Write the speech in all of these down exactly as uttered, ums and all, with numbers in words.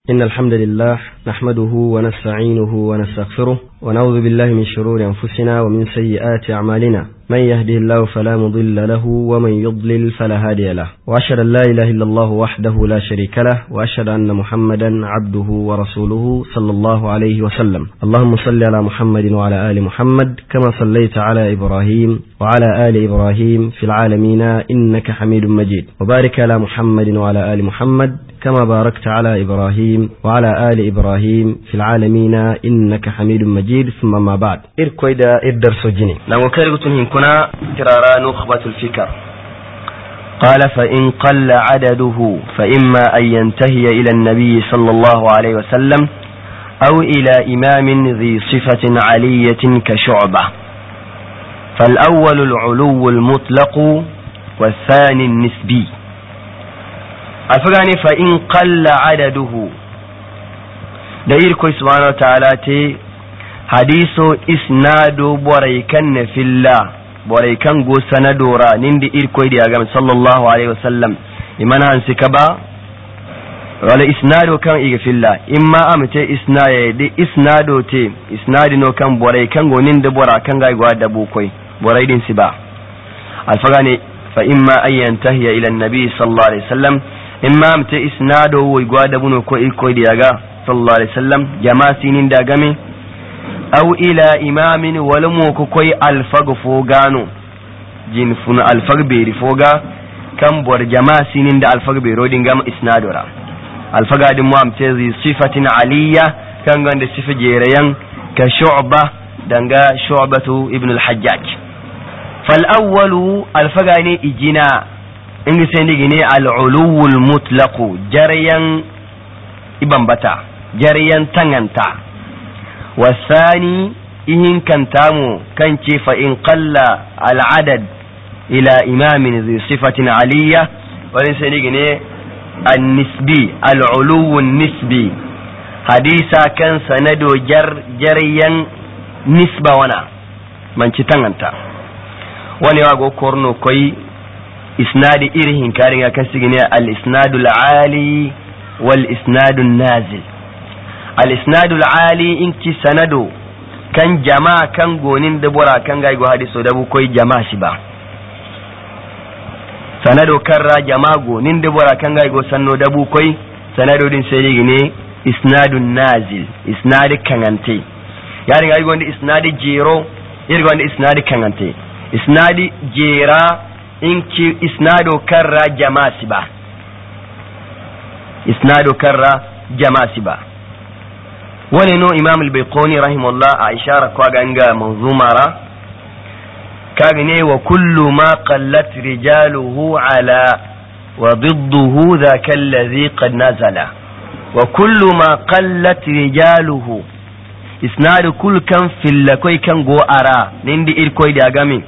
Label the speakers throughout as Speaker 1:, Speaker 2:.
Speaker 1: إن الحمد لله نحمده ونستعينه ونستغفره ونعوذ بالله من شرور أنفسنا ومن سيئات أعمالنا من يهده الله فلا مضل له ومن يضلل فلا هادي له وأشهد أن لا إله إلا الله وحده لا شريك له وأشهد أن محمدا عبده ورسوله صلى الله عليه وسلم. اللهم صل على محمد وعلى آل محمد كما صليت على إبراهيم وعلى آل إبراهيم في العالمين إنك حميد مجيد، وبارك على محمد وعلى آل محمد كما باركت على إبراهيم وعلى آل إبراهيم في العالمين إنك حميد مجيد. ثم ما بعد إركويدا إردرس جني لو كرغتن كنا ترارا نخبة الفكر. قال فإن قل عدده فإما أن ينتهي إلى النبي صلى الله عليه وسلم أو إلى إمام ذي صفة علية كشعبة، فالأول العلو المطلق والثاني النسبي. الفقاني فإن قل عدده دائركو سبحانه وتعالى حديث إسناد بريكن في الله بريكن go sanadora nindi irkoy di agam sallallahu alaihi wasallam imana an sikaba wala isnado kan iga filla imma amte isnaye di isnado te isnadi no kan buraykan go nindi bora kan ga gwa da bukoy buraydin siba alfagani fa imma an yantahiya ila an-nabi sallallahu alaihi wasallam imma amte isnado wo gwa da buno ko irkoy di aga sallallahu alaihi wasallam jama'a sinin da game aw ila imamin walmu ko koy alfag fogano jin fun alfag beri foga kan bor jama'a sinin da alfag bero dingam isnadora alfaga din mu amte zi sifatin aliyya kan ganda sifa jerayan ka shu'ba danga shu'batu ibn al-hajjaj. fal awwalu alfaga ne ijina ingi sai ne al-ulu al-mutlaq jarayan ibambata jarayan tanganta. والثاني إن كان تامو كان فإن قل العدد إلى إمام ذي صفة علية وليس نجني النسبي العلو النسبي حديثا كان سندو جر جريا نسبة ونا من تتنغنتا وني واغو كورنو كوي إسناد إرهن كارنغا كان سيجني الإسناد العالي والإسناد النازل. al-isnadu al-ali in ki sanado kan jama'a kan gonin da bora kan ga go hadiso da bu koy jama'a shi ba sanado karra jama'a gonin da bora kan ga go sanno da bu koy sanado din sai ne isnadun nazil isnad kanante yarin ga go ndi isnad jero yari go ndi isnad kanante isnad jera in ki isnado karra jama'a shi ba isnado karra jama'a shi ba. wani no imam al-baiqoni rahimahullah a ishara kwa ganga manzumara kaga ne wa kullu ma qallat rijaluhu ala wa didduhu dhaka alladhi qad nazala wa kullu ma qallat rijaluhu isnad kull kan fillakoi kan go ara nindi irkoi da game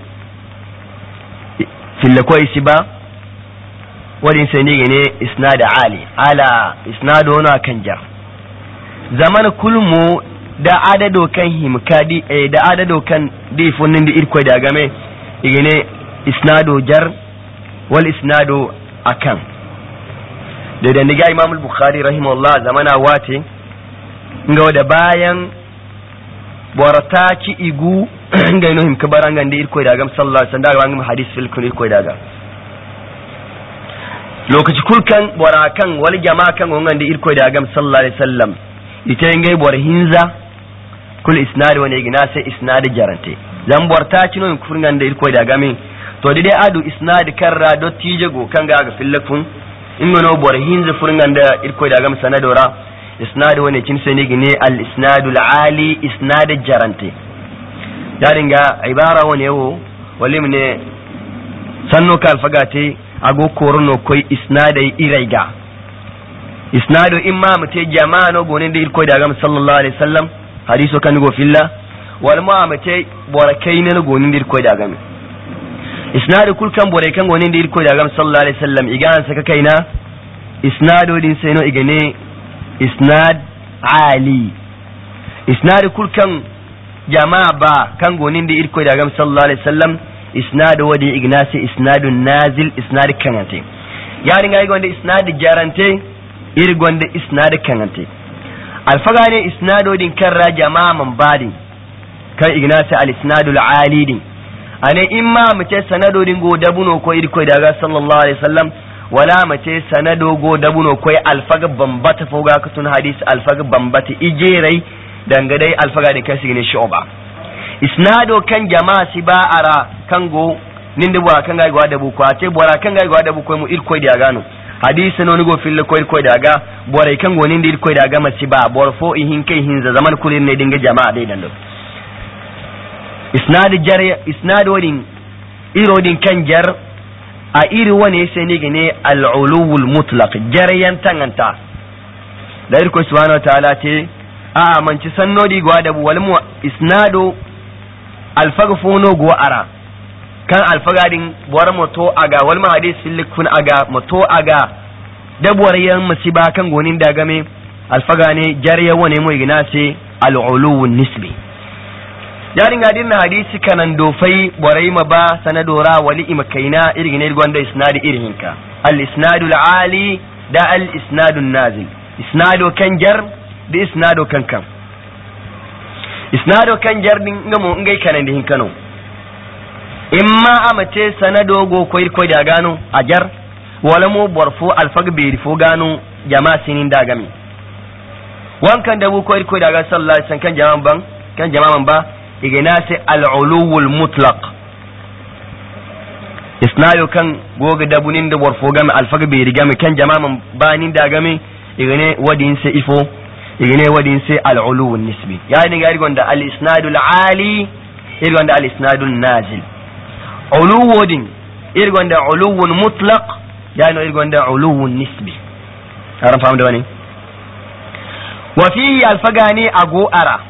Speaker 1: fillakoi siba wadin sai ne isnad ali ala isnad wana kan jar zaman kulmu da adado kan himkadi eh, da adado kan difunin da irko da game igene isnado jar wal isnado akan da da niga imam al-bukhari rahimahullah zamana wate nga da bayan borata ci igu ga ino himka barangan da irko da game sallallahu alaihi wasallam da hadis fil kun irko da ga lokaci kulkan borakan wal jama'a kan gongan da irko da game sallallahu alaihi wasallam ita ngai bor hinza kul isnad wani igna sai isnad jarante zan borta kino in kurgan da irko da game to dai adu isnad karra do tije go kanga ga fillakun in no bor hinza furgan da irko da game sanadora isnad wani kin sai ne gine al isnadul ali isnad jarante yaringa ibara wani yawo walim ne sanno kal fagate ago korono koy isnadai iraiga isnadu imma mate jama'a no gonin da irko da ga sallallahu alaihi wasallam hadiso kan go filla wal ma mate borakai ne no gonin da irko da ga isnadu kul kan borakai gonin da irko da ga sallallahu alaihi wasallam igan saka kaina isnadu din sai no igane isnad ali isnadu kul kan jama'a ba kan gonin da irko da ga sallallahu alaihi wasallam isnadu wadi ignasi isnadun nazil isnad kanate yani ga gonda isnad jarante irgonda isnad kanante alfaga ne isnado din karra jama'a man badin kan ignasi al isnadul ali din ane imma mace sanado din go dabuno ko irko daga sallallahu alaihi wasallam wala mace sanado go dabuno ko alfaga bambata foga kutun hadis alfaga bambata ijerai dangadai alfaga din kasi ne shoba isnado kan jama'a si ba ara kan go ninde bora kan ga da bu ko ate bora kan ga da bu ko mu irko daga no hadisi no go fil ko irko daga bora kan go ninde irko daga masi ba bor fo ihin kai hin za zaman kulin ne dinga jama'a dai dan isnad jar isnad wadin irodin kan jar a iri wani sai ne gane al-uluwul mutlaq jaryan tanganta da irko subhanahu wa ta'ala te a manci sannodi go da wal mu isnado alfagfuno go ara kan alfagadin bor moto aga wal ma hadis filikun aga moto aga da boryan musiba kan gonin da game alfagane jarya wani mu igna sai al-uluwun nisbi yarin gadin na hadisi kanan dofai borai ma ba sanadora wali imakaina irin ne gwanda isnadi irin ka al isnadul ali da al isnadun nazil isnado kan jar da isnado kan kan isnado kan jar din ngamo ngai kanan din kano imma amace sanado go koir ko da gano a jar wala mo borfo alfag be fo gano jama'a sinin da gami wankan da bu koir ko da ga sallallahu alaihi wasallam kan jama'an ban kan jama'an ba ignasi al-uluwul mutlaq isnayo kan goga dabunin da warfo game alfaga bai riga mai kan jama'a banin da game igane wadin sai ifo igane wadin sai al-uluwun nisbi yani ga rigon da al-isnadul ali irgon da al-isnadul nazil uluwudin irgon da uluwun mutlaq yani irgon da uluwun nisbi aran famu da wani wa fihi alfagani ago ara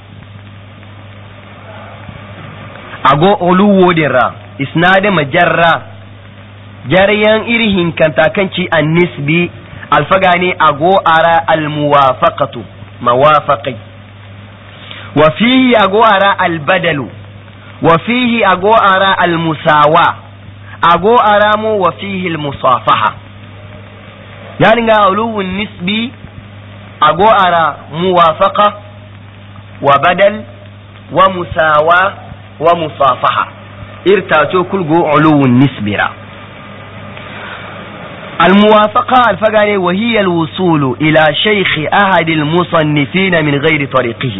Speaker 1: ago uluwo dirra isnade majarra jariyan irihin kantakanci an nisbi alfagani ago ara almuwafaqatu mawafaqi wa fihi ago ara albadalu wa fihi ago ara almusawa ago ara mu wa fihi almusafaha yani ga uluwun nisbi ago ara muwafaqa wa badal wa musawa ومصافحة ارتاتو كلغو علو النسبرة الموافقة الفقاني وهي الوصول إلى شيخ أحد المصنفين من غير طريقه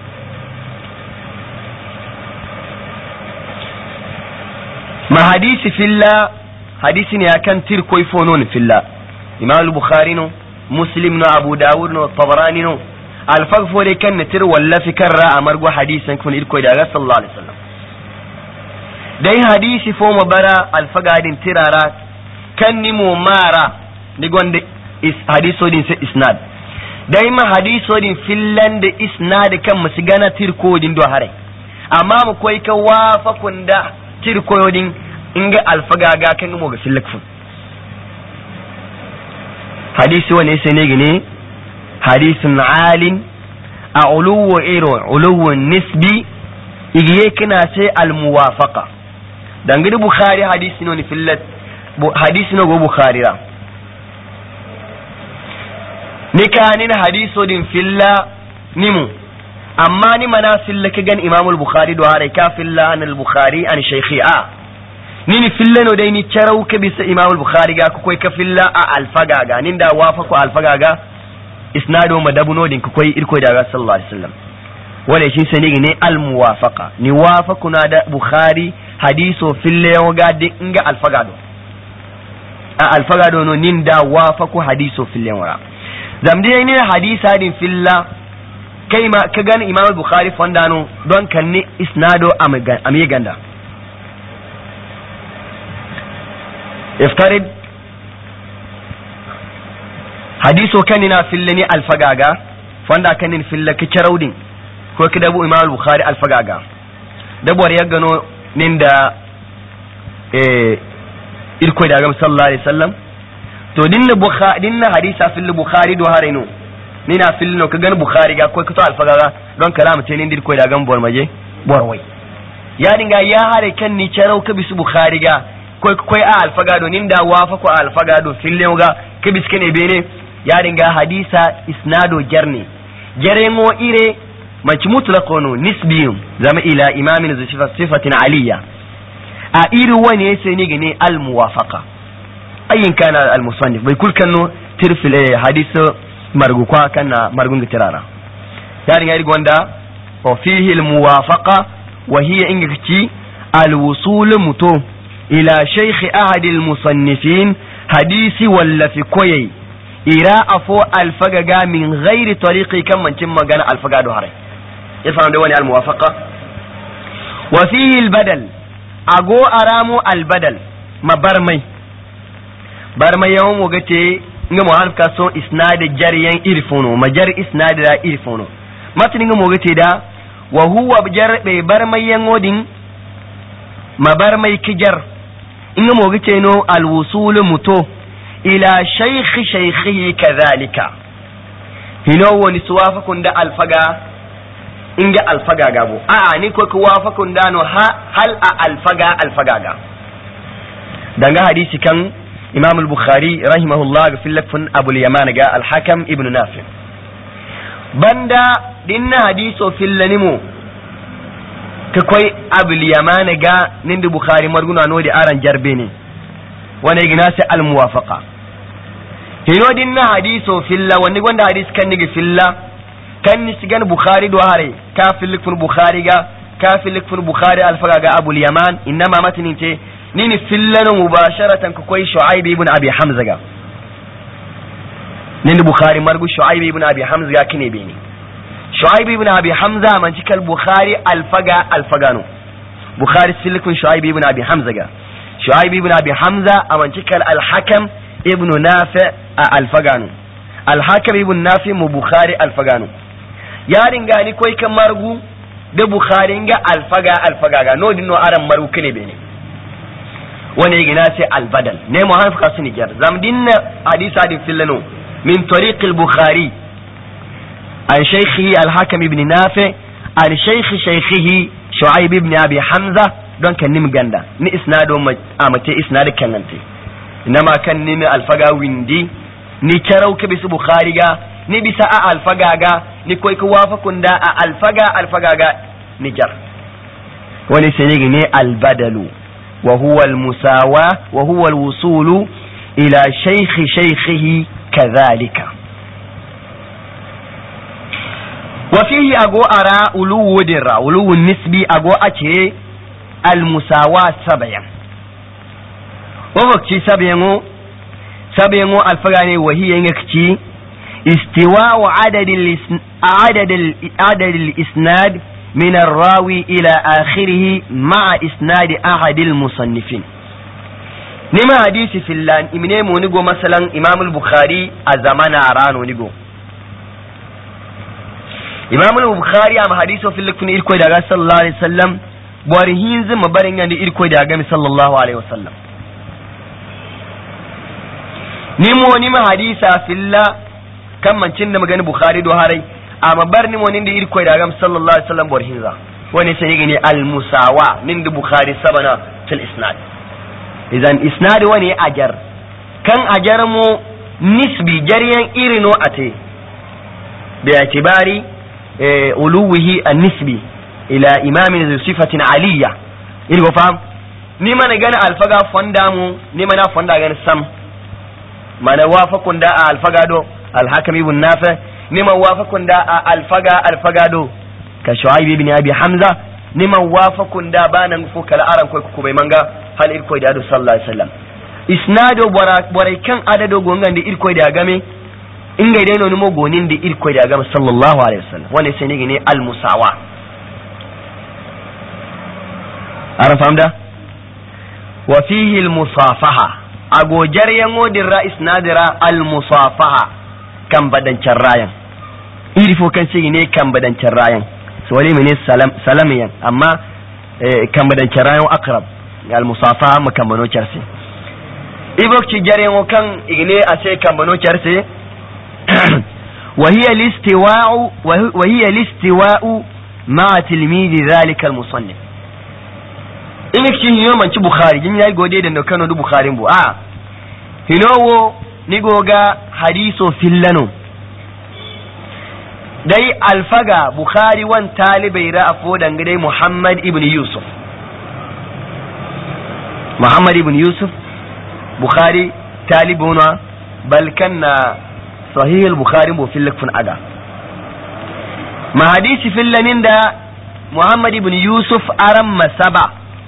Speaker 1: ما حديث في الله حديثني أكن تركو يفونون في الله إمام البخاري نو مسلم نو أبو داود نو الطبراني نو الفقف ولي كان تر ولا فكر أمرقو حديثا كن إلكو إذا صلى الله عليه وسلم dai hadisi fo mo bara alfagadin tirara kan ni mo mara ni gonde is hadiso din se isnad dai ma hadiso din fillan da isnad kan musigana tirko din do hare amma mu koi ka wafa kunda tirko din inga alfagaga kan mo ga silakfu hadisi wani sai ne gine hadisun alin a uluwu iro uluwu nisbi igiye kina sai almuwafaqa dangane bukhari hadisi no ni fillat hadisi no go bukhari ra ni kanin hadiso din filla nimu amma ni mana filla ka gan imam al-bukhari do hare ka filla an al-bukhari an shaykhi a ni ni filla no dai ni charau ka bisa imam al-bukhari ga koi ka filla a alfaga ga nin da wafa ko alfaga ga isnado madabuno din koi irko daga sallallahu alaihi wasallam wala shi sai ne al-muwafaqa ni wafaquna da bukhari hadiso fille yoga de inga alfagado a alfagado no nin da wafaqu hadiso fille wara zamdi ne hadisa din filla kai ma ka gani imam al-bukhari fondano don kanne isnado amiga ganda iftarid hadiso kanina fille ni alfagaga fonda kanin fille ka kiraudin ko kidabu imam al-bukhari alfagaga dabwar ya gano ninda eh irko da gam sallallahu alaihi wasallam to dinna bukhari dinna hadisa fil bukhari do hareno nina fil no ka gan bukhari ga ko ka to alfagaga don kalama ce nin dirko da gam bor maje borwai ya dinga ya hare kan ni charau ka bisu bukhari ga ko ko a alfagado ninda wafa ko alfagado fil ga ka biske ne bene ya dinga hadisa isnado jarni jarengo ire manci mutlaqono nisbiyum zama ila imamin zu sifatin aliyya a iri wani yace ni gane al muwafaqa ayin kana al musannif bai kulkanno tirfil hadisa margu kwa kana margun gitirara ya dinga iri gonda wa fihi al muwafaqa wa hiya ingaki al wusul muto ila shaykh ahad al musannifin hadisi walla fi koyi ira afo alfagaga min ghairi tariqi kan mancin magana alfaga do hare yafan da wani almuwafaqa wa fihi albadal ago aramu albadal mabarmai barmai yawon mu gace nga mu harka so isnad jariyan irfono majar isnad da irfono matin nga mu gace da wa huwa jar be barmai yangodin mabarmai kijar inga mu gace no alwusul muto ila shaykh shaykhihi kadhalika hino woni suwafakun da alfaga inga alfaga gabo a a ni ko kuwafakun da no ha hal a alfaga alfaga ga danga hadisi kan imam al-bukhari rahimahullah ga filafin abul yaman ga al-hakam ibn nafi banda dinna hadiso fillanimo ka koi abul yaman ga nindi bukhari marguna no di aran jarbe ne wani gina sai al-muwafaqa hino dinna hadiso filla wani gwanda hadis kan nigi filla kan ni sigan bukhari do hare ka filifin bukhari ga ka filifin bukhari alfaga ga abul yaman inma matnin ce nini fillano mubasharatan ko koy shuaib ibn abi hamza ga nini bukhari margu shuaib ibn abi hamza ga kine beni shuaib ibn abi hamza man cikal bukhari alfaga alfagano bukhari filifin shuaib ibn abi hamza ga shuaib ibn abi hamza aman cikal al-hakam ibn nafi alfagano al-hakam ibn nafi mu bukhari alfagano yarin gani koy kan margu da bukhari ga alfaga alfaga ga no dinno aran margu kine beni wani gina sai albadal ne mu hanfuka su nijar zam dinna hadisa din fillano min tariq al-bukhari an shaykhi al-hakim ibn nafi an shaykhi shaykhihi shu'aib ibn abi hamza don kan nim ganda ni isnado amate isnad kanante inama kan ni alfaga windi ni karau ke bisu bukhari ga ni bisa a alfaga ga ni koy ko wafakun da a alfaga alfaga ga nijar wani sai ne albadalu وهو المساواة وهو الوصول إلى شيخ شيخه كذلك وفيه أقو أرى أولو درا أولو النسبي أقو أتي المساواة سبيا ووقتي سبيا سبيا الفغاني وهي يكتي استواء عدد الاسن... عدد ال... عدد الإسناد من الراوي إلى آخره مع إسناد أحد المصنفين نما حديث في اللان إمني مونيقو مثلا إمام البخاري الزمان عرانو نيقو إمام البخاري أم حديثه في اللكفن إلكوي داغا صلى الله عليه وسلم بوارهين زم بارين يعني إلكوي داغا صلى الله عليه وسلم نمو نما حديثة في الله كم من چند مغاني بخاري دو هاري amma bar ni wani da irko da gam sallallahu alaihi wasallam bor hinza wani sai gani al musawa min da bukhari sabana fil isnad idan isnad wani ajar kan ajar mu nisbi jariyan irino ate bi atibari uluwihi an nisbi ila imamin zu sifatin aliyya irgo fam ni mana gani alfaga fonda mu ni mana fonda gani sam mana wafakun da alfaga do al hakim ibn nafi niman wafakun da a alfaga alfagado ka shu'aib ibn abi hamza niman wafakun da banan fu kala aran koy ku bai manga hal irkoy da sallallahu alaihi wasallam isnado borai kan adado gongan da irkoy da game inga dai no mo gonin da irkoy da game sallallahu alaihi wasallam wani sai ne al musawa aran famda wa fihi al musafaha agojar yango dirra isnadira al musafaha kan badancan rayan iri fo kan sigi ne kan badancan rayan so wani mene salam salamiyan amma kan badancan rayan akrab al musafa mu kan bano charse ibok ci jare mo kan igne a sai kan bano charse wa hiya listiwa'u wa hiya listiwa'u ma tilmidi zalika al musannif inik ci yo man ci bukhari jin yayi gode da kano du bukhari bu a hinowo nigoga hadiso fillano dai alfaga bukhari wan talibai ra'afo dangane muhammad ibn yusuf muhammad ibn yusuf bukhari talibuna bal kanna sahih al-bukhari bo fillak fun aga ma hadisi fillanin da muhammad ibn yusuf aram masaba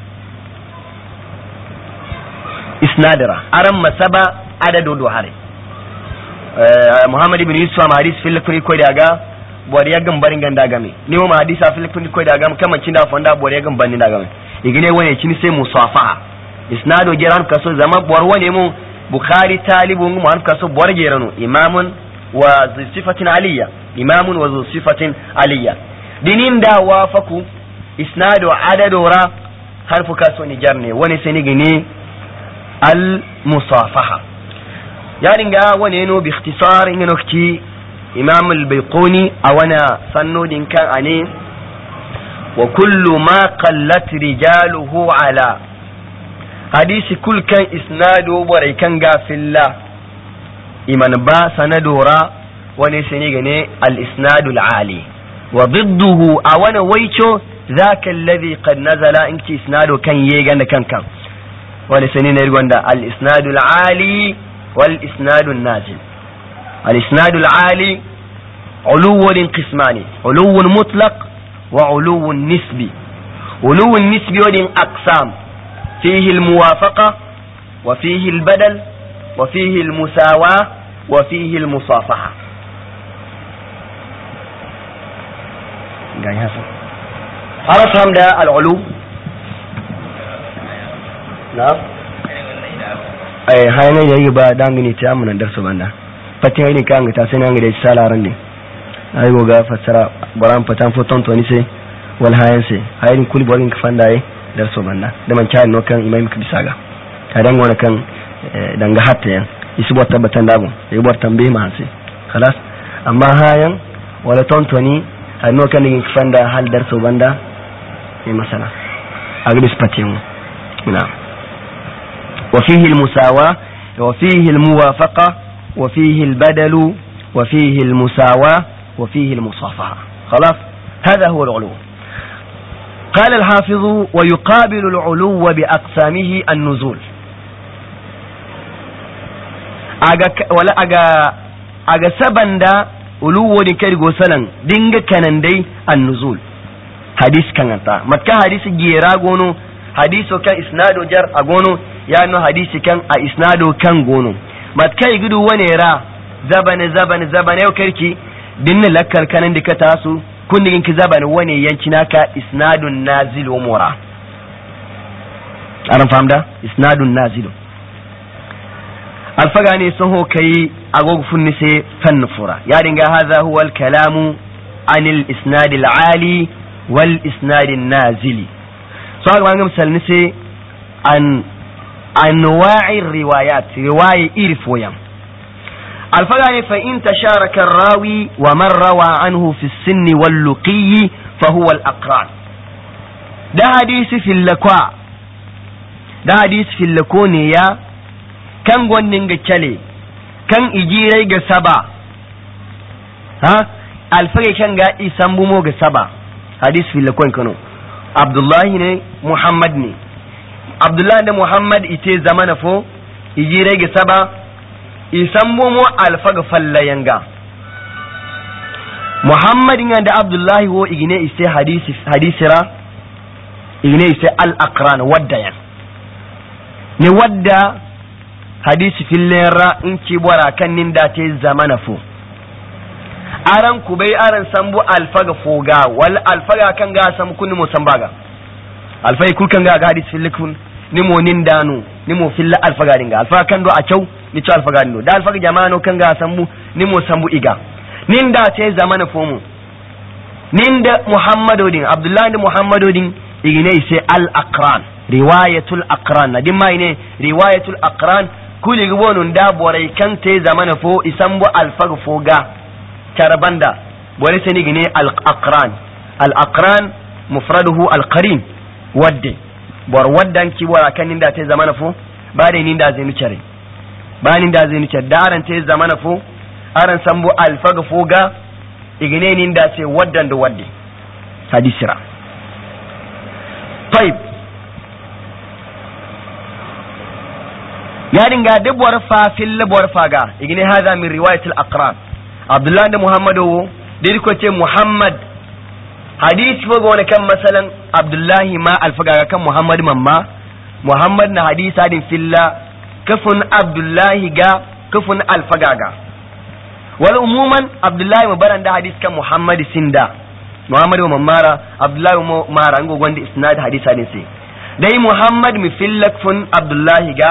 Speaker 1: isnadara aram masaba adadu do hare muhammad ibn yusuf ma hadisi fillak fun ko daga bori ya gambarin ganda game ni ma hadisi fillak fun ko daga kaman cinda fonda bori ya gambarin da game igine wani cin sai musafaha isnado jiran kaso zama borwa ne mu bukhari talibun mu an kaso borgerano imamun wa sifatin aliyya imamun wa sifatin aliyya dinin da wafaku isnado adadora harfu kaso ni jarne wani sai ni gine al musafaha yani ga wani no bi ikhtisar in nokti imam al bayquni awana sanno din kan ane wa kullu ma qallat rijaluhu ala hadisi kul kan isnado borai kan gafilla iman ba sanadora wani sani gane al isnadu al ali wa didduhu awana waicho zaka alladhi qad nazala inki isnado kan yega da kankan wani sani ne gonda al isnadu al ali wal isnadu al nazil al isnadu al ali uluwun qismani uluwun mutlaq wa uluwun nisbi uluwun nisbi wadin aqsam فيه الموافقة وفيه البدل وفيه المساواة وفيه المصافحة عرف هم ده العلو نعم اي هاي ne yayi ba dangane ta mun darsu banda fatin ne kan ta sai nan da salaran ne ai goga fasara baran fatan foton to ni sai wal hayan sai hayin kul borin ka fanda yi darso banda da man kyan no kan imam ka bisaga kadan wani kan danga hatta yan isu bota batan dabu yi bota be ma sai khalas amma hayan wala tontoni no kan yin fanda hal darso banda ni masala agris patin na wa fihi al musawa wa fihi al muwafaqa wa fihi al badalu wa fihi al musawa wa fihi al musafaha خلاص هذا هو العلو. قال الحافظ ويقابل العلو بأقسامه النزول aga wala aga aga sabanda uluwo din kai go salan dinga kanan dai an-nuzul hadis kananta makka hadisi gera gono hadiso kan isnado jar agono ya no hadisi kan a isnado kan gono makka gudu wane ra zabane zabane zabane yau karki dinna lakkar kanan dika tasu kundigin ki zabane wane yanki naka isnadun nazil wa mura aran famda isnadun nazil alfaga ne sun ho kai agogo funni sai fan fura ya dinga hadha huwa al-kalamu anil isnad al-ali wal isnad an-nazili so ga ngam salni sai an anwa'i riwayat riwaya irfoyam alfaga ne fa in tasharaka ar-rawi wa man rawa anhu fi as-sinn wal-luqi fa huwa al-aqran da hadisi fil lakwa da hadisi fil lakoni ya kan gwannin ga kyale kan ijirai ga saba ha alfage kan ga isan bumo ga saba hadis fil lakon kano abdullahi ne muhammad ne abdullahi da muhammad ite zamana fo ijirai ga saba isan bumo alfaga fallayanga muhammad ne da abdullahi wo igine ise hadisi hadisira igine ise al aqran wadda yan ne wadda hadisi fillera in ci bora kan ninda te zamana fo aran ku bai aran sambu alfaga foga wal alfaga kan ga sam kun mu sambaga alfai kul kan ga hadisi fillikun ni mo ninda no ni mo filla alfaga dinga alfaga kan do a cew ni ci alfaga no da alfaga jama'ano kan ga sambu ni mo sambu iga ninda te zamana fo mu ninda muhammadu din abdullahi da muhammadu din igine sai al aqran riwayatul aqran na din mai ne riwayatul aqran kuli gbonun da borai kan te zamana fo isambu alfag foga karabanda bore seni gine al aqran al aqran mufraduhu al qarin wadde bor waddan ki bora kan ninda te zamana fo bare ninda zai nucere banin da zai nice daran te zamana fo aran sambo alfaga foga igine nin da ce waddan da wadde hadisira طيب ya dinga dubwar fa fil labwar faga igine hada min riwayat al-aqran abdullah da muhammadu dai ko ce muhammad hadisi foga wani kan masalan abdullahi ma alfaga kan muhammad mamma muhammad na hadisa din filla kafun abdullahi ga kafun alfaga ga wal umuman abdullahi mubaran da hadis kan muhammad sinda muhammad wa mamara abdullahi wa mara ngo gonde isnad hadisa din sai dai muhammad mi fillak fun abdullahi ga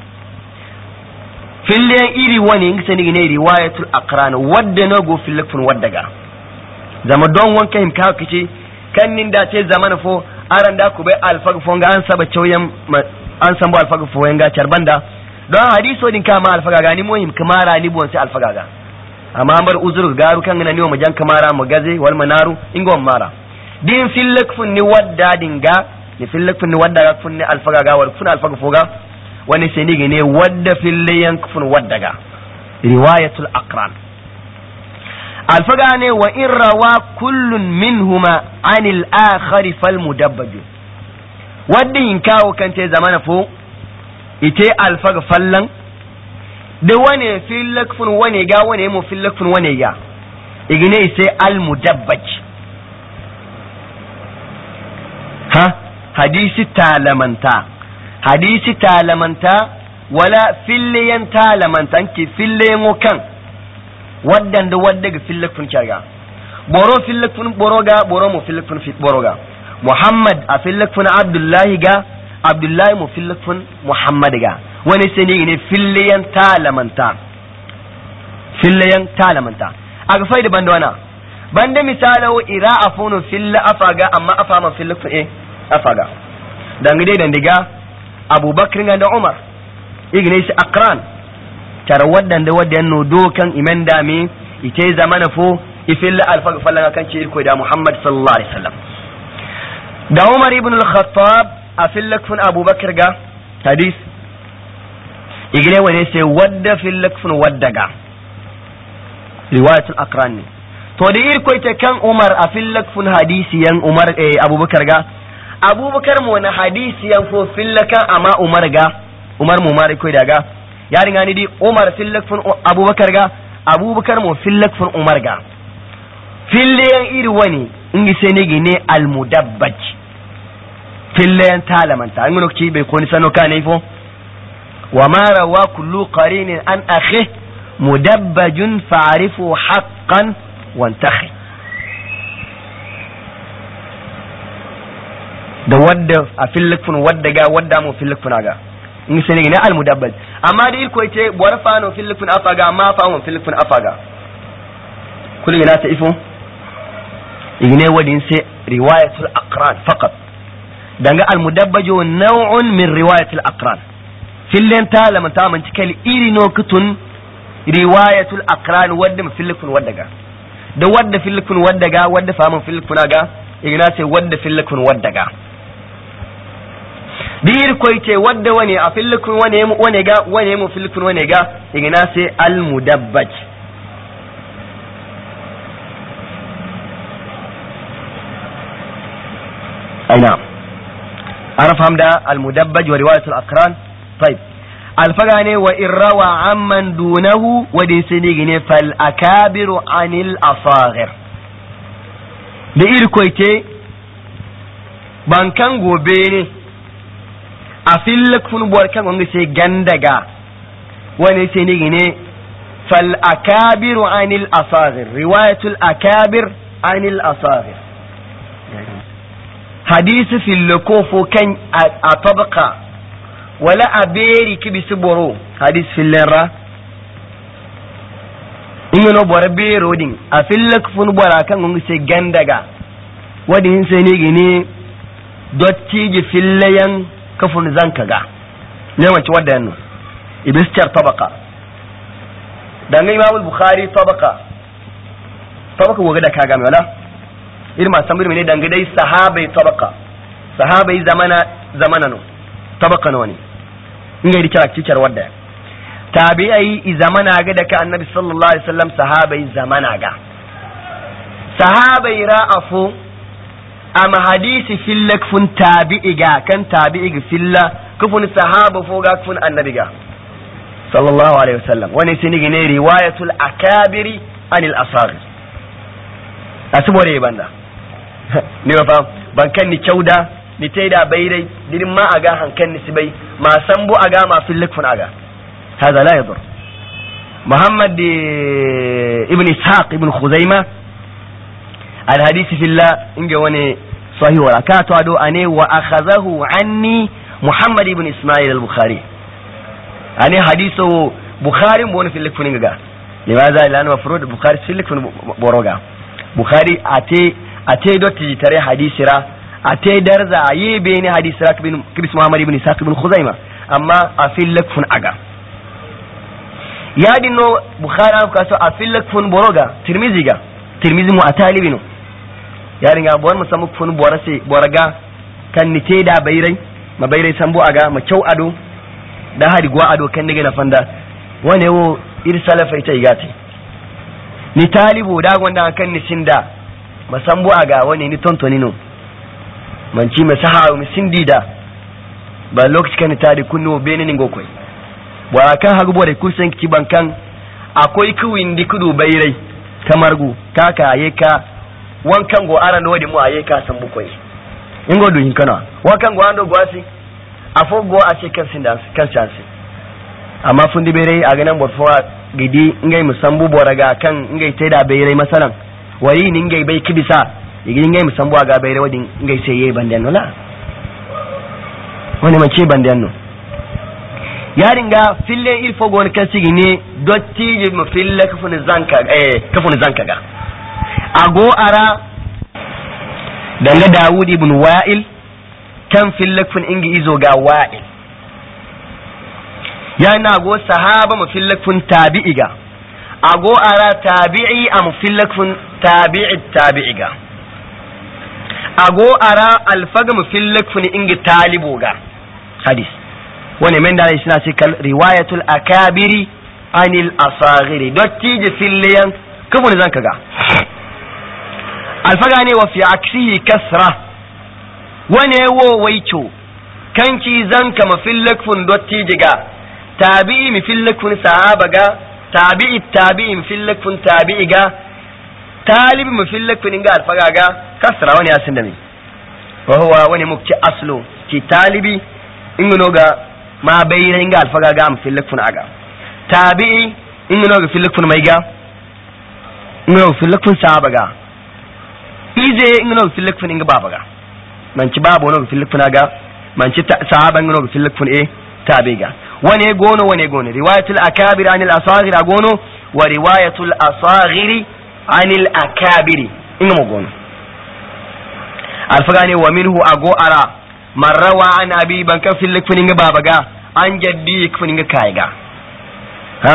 Speaker 1: fille iri wani ngi sani ne riwayatul aqran wadda na go fillak fun wadda ga zama don wanka him ka kici kan nin da ce zamana fo aran da ku bai alfaga fo ga an saba chauyan an san bo alfaga fo yanga charbanda don hadiso din kama alfaga ga ni muhim kamara ni bon sai alfaga ga amma bar uzur garu kan ngana ni wa majan kamara mu gaze wal manaru ingo mara din fillak fun ni wadda dinga ni fillak fun ni wadda ga fun ni alfaga ga wal fun alfaga fo ga wani sai ni ne wadda fillayan fun wadda ga riwayatul aqran alfaga ne wa in rawa kullun minhuma anil akhar fal mudabbaj wadda in kawo kan te zamana fo ite alfaga fallan da wane fillakfun wane ga wane mu fillakfun wane ga igine sai al mudabbaj ha hadisi talamanta hadisi talamanta wala filliyan talamanta ki filliyan kan waddan da wadda ga fillakfun kyarga boro fillakfun boroga boro mu fillakfun fit boroga muhammad a fillakfun abdullahi ga abdullahi mu fillakfun muhammad ga wani sai ne filliyan talamanta filliyan talamanta aga faida banda wana banda misalau ira afunu filla afaga amma afama fillakfun eh afaga dangide dan diga abubakar ga da umar igine shi aqran tara waddan da waddan no dokan iman dami ite zamana fo ifilla alfaga fallan kan ce ko da muhammad sallallahu alaihi wasallam da umar ibn al-khattab afillakfun abubakar ga hadis igine wane sai wadda fillakfun wadda ga riwayatul aqran ne to da ir ko ita kan umar afillakfun hadisi yan umar eh, abubakar ga abubakar mu na hadisi yan fo fillaka amma umar ga umar mu mare ko daga yarin gani di umar fillakfun abubakar ga abubakar mu fillakfun umar ga filliyan iri wani ingi sai ne gine al mudabbaj filliyan talamanta an gano ki bai ko ni sano ka ne fo وما روى كل قرين عن أخيه مدبج فاعرفه حقا وانتخي da wadda a fillakfun wadda ga wadda mu fillakfun aga in sai ne al mudabbaj amma da ilko yace warfa no fillakfun afaga amma fa mu fillakfun afaga kullu yana ta ifo igine wadin sai riwayatul aqran faqat danga al mudabbaj naw'un min riwayatul aqran fillen talama ta man cikal iri no kutun riwayatul aqran wadda mu fillakfun wadda ga da wadda fillakfun wadda ga wadda fa mu fillakfun aga igina sai wadda fillakfun wadda ga dir koy ce wadda wani a fillikun wani mu wani ga wani mu fillikun wani ga igina sai al mudabbaj aina araf hamda al mudabbaj wa riwayat al aqran طيب الفغاني وإن روى عمن دونه ودي سنيغني فالأكابر عن الأصاغر لإير كويتي بانكان غوبيني أفلك فنبوار كان ونغي سي غندغا وني سنيغني فالأكابر عن الأصاغر رواية الأكابر عن الأصاغر حديث في اللكوف كان أطبق ولا أبيري كبي سبورو حديث في الليرة إنه بربيرو دين أفلك فنبورا كان ونغي سي غندغا ودين سنيغني دوتيجي في الليان كفن زنكغا نيوان تودى أنه إبستر طبقة دان إمام البخاري طبقة طبقة وغدا كاغامي ولا إرما سمبر مني دان غداي صحابي طبقة صحابي زمانا زمانانو طبقة نواني إنه يدي تراك تيشر ودى tabi'ai zamana ga da ka annabi sallallahu alaihi wasallam sahabai zamana ga sahabai ra'afu am hadisi fillak fun tabi'i ga kan tabi'i ga filla kufun sahaba fo ga kufun annabi ga sallallahu alaihi wasallam wani sinigi ne riwayatul akabiri anil asagir asubore banda ni ba ban kan ni kyauda ni taida bairai dirin ma aga hankan ni sibai ma sambu aga ma fillak fun aga hada la yadur muhammad ibn ishaq ibn khuzaimah al hadisi fillah inga wani sahih wa rakatu ado ane wa akhadahu anni muhammad ibn ismail al bukhari ane hadiso bukhari mo fillak fun ga limaza lana mafrud bukhari fillak fun boroga bukhari ate ate dotti tare hadisira ate darza yibe ne hadisira bin kibis muhammad ibn isaq ibn khuzaimah amma afil lakfun aga yadi no bukhari ka so afil lakfun boroga tirmizi ga tirmizi mu atalibino yari ga bon musammu fun borase boraga kan ni teda bayrai ma bayrai sambu aga ma kyau ado da hadi gwa ado kan nige na fanda wane wo irsala faita igati ni talibu da gonda kan ni sinda masambu aga wani ni tontoni no manci masaha mi sindida ba lokaci kan tari kunno bene ni gokoi ba kan hagu bore kusan ki bankan akwai kuwin di kudu bairai kamar gu kaka ayeka wankan go aran wadi mu ayeka sambu koi ingo du hinkana wankan go ando gwasi afogo a ce kan sinda kan chance amma fundi bairai a ganan borfo gidi ngai musambu boraga kan ngai taida bairai masalan wari ni ngai bai kibisa igin ngai musambu aga bairai wadin ngai sai yayi bandan no la wani mace bandan no yaringa fille il fogo wani kasigi ne dotti je mu fille kafun zanka eh kafun zanka ga ago ara danga Dawud ibn Wa'il kan fille kafun ingi izo ga Wa'il yana go sahaba mu fille kafun tabi'i ga ago ara tabi'i am fille kafun tabi'i tabi'i ga ago ara alfaga mu fille kafun ingi talibo ga hadis wani men da suna ce kal riwayatul akabiri anil asaghiri dotti je filliyan kafun zanka ga alfaga ne wa fi aksihi kasra wane wo waicho kanci zanka mafillakfun dotti je ga tabi'i mifillakfun sahaba ga tabi'i tabi'i mifillakfun tabi'i ga talibi mifillakfun ga alfaga ga kasra wani asin da ne wa huwa wani mukti aslo ki talibi ingino ga ma bayna inga alfaga ga am fillakfun aga tabi'i ingino ga fillakfun mai ga ingino fillakfun sahaba ga ize ingino ga fillakfun inga baba ga manci babu no ga fillakfun aga manci sahaba ingino ga fillakfun e tabi'i ga wane gono wane gono riwayatul akabir anil asaghir gono wa riwayatul asaghir anil akabiri inga gono alfaga ne wa minhu ago ara marrawa an abi ban kan fillik funinga babaga an jaddi funinga kaiga ha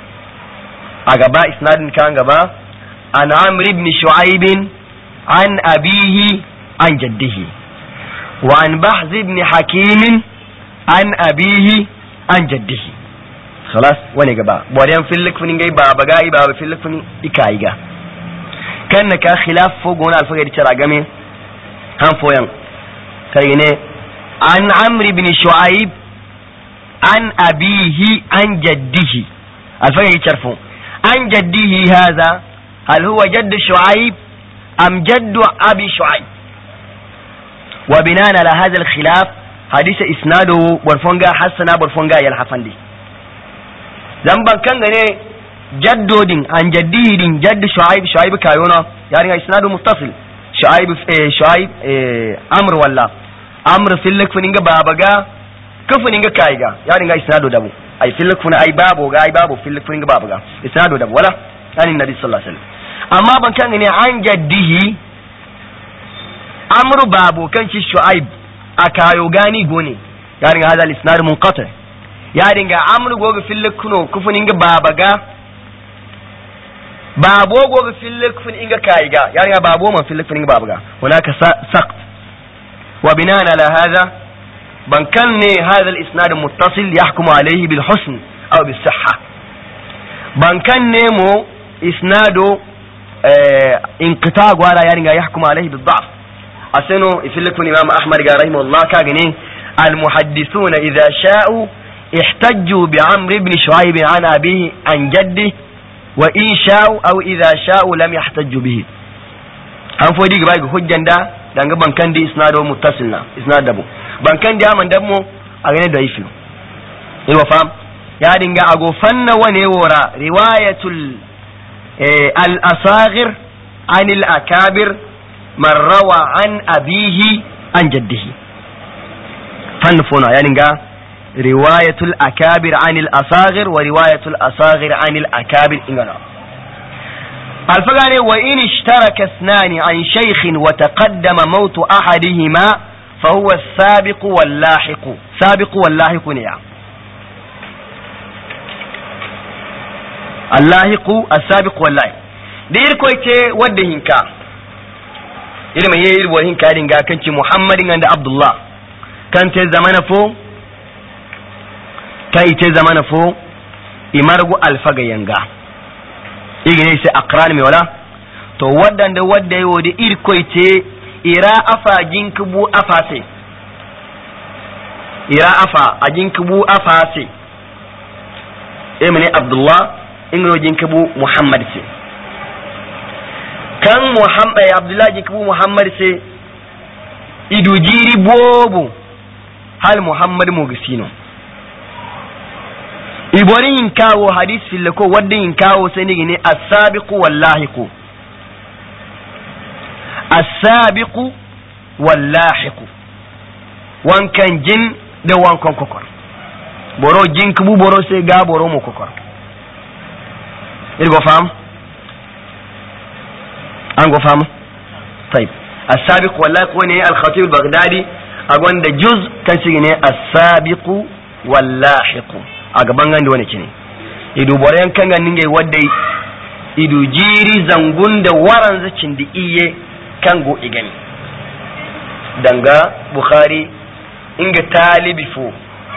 Speaker 1: a gaba isnadin kan gaba an amr ibn shu'aib an abihi an jaddihi wa an bahz ibn hakim an abihi an jaddihi خلاص wani gaba boriyan fillik funinga babaga i baba fillik funin ikaiga kan ka khilaf fo gona alfaga dicira game han foyan kai ne عن عمرو بن شعيب عن أبيه عن جده الفرق يتشرفون عن جده هذا هل هو جد شعيب أم جد أبي شعيب وبناء على هذا الخلاف حديث إسناده برفونغا حسنا برفونغا يلحفن دي ذنبا كان جد دين عن جده دين جد شعيب شعيب كايونا يعني إسناده متصل شعيب إيه شعيب إيه أمر والله amr fillak funinga babaga kafuninga kaiga yani ga isnadu dabu ay fillak funa ay babo ga ay babo fillak funinga babaga isnadu dabu wala yani nabi sallallahu alaihi wasallam amma ban kan ne an jaddihi amr babo kan shi shuaib akayo gani gone yani ga hadal isnad munqati yani ga amr goga fillak kuno kufuninga babaga babo goga fillak funinga kaiga yani ga babo man fillak funinga babaga hunaka saqt وبناء على هذا بان كان هذا الاسناد متصل يحكم عليه بالحسن أو بالصحة بان كان نيمو إسناده اه انقطاع ولا يعني يحكم عليه بالضعف أسنو يفلك من إمام أحمد رحمه الله كاغني المحدثون إذا شاءوا احتجوا بعمرو بن شعيب عن أبيه عن جده وإن شاءوا أو إذا شاءوا لم يحتجوا به an fodi ga bai hujjan da danga bankan di isnado muttasilna isnad dabu bankan di aman dabmo a gane da ifi ilwa fam ya dinga ago fanna wane wora riwayatul al asaghir an al akabir man rawa an abihi an jaddihi fanna fona ya dinga riwayatul akabir an al asaghir wa riwayatul asaghir an al akabir ingana الفقاني وإن اشترك اثنان عن شيخ وتقدم موت أحدهما فهو السابق واللاحق سابق واللاحق نيا اللاحق السابق واللاحق دير كويتي ودهنكا إلما يير وهنكا دينكا كنتي محمد عند عبد الله كانت زمان فو كايتي زمان فو إمارغو الفقا ينغا igine sai aqran mi wala to wadanda wadda yo de irkoite ira afa jinkubu afase ira afa ajinkubu afase emne abdullah ingro jinkubu muhammad ce kan muhammad abdullah jinkubu muhammad ce idu jiri bobu hal muhammad mo gisino ibori yin kawo hadis fil ko wadda yin kawo sai ne ne as-sabiqu wal-lahiqu as-sabiqu wal-lahiqu wankan jin da wankan kokor boro jin kubu boro sai ga boro mo kokor irgo fam an go fam طيب as-sabiqu wal-lahiqu ne al-khatib al-baghdadi agon da juz kan shi ne as-sabiqu wal-lahiqu a gaban gandi wani kine idu boren kan ganin gai wadda idu jiri zangun da waran zacin da iye kan go igani danga bukhari inga talibi fo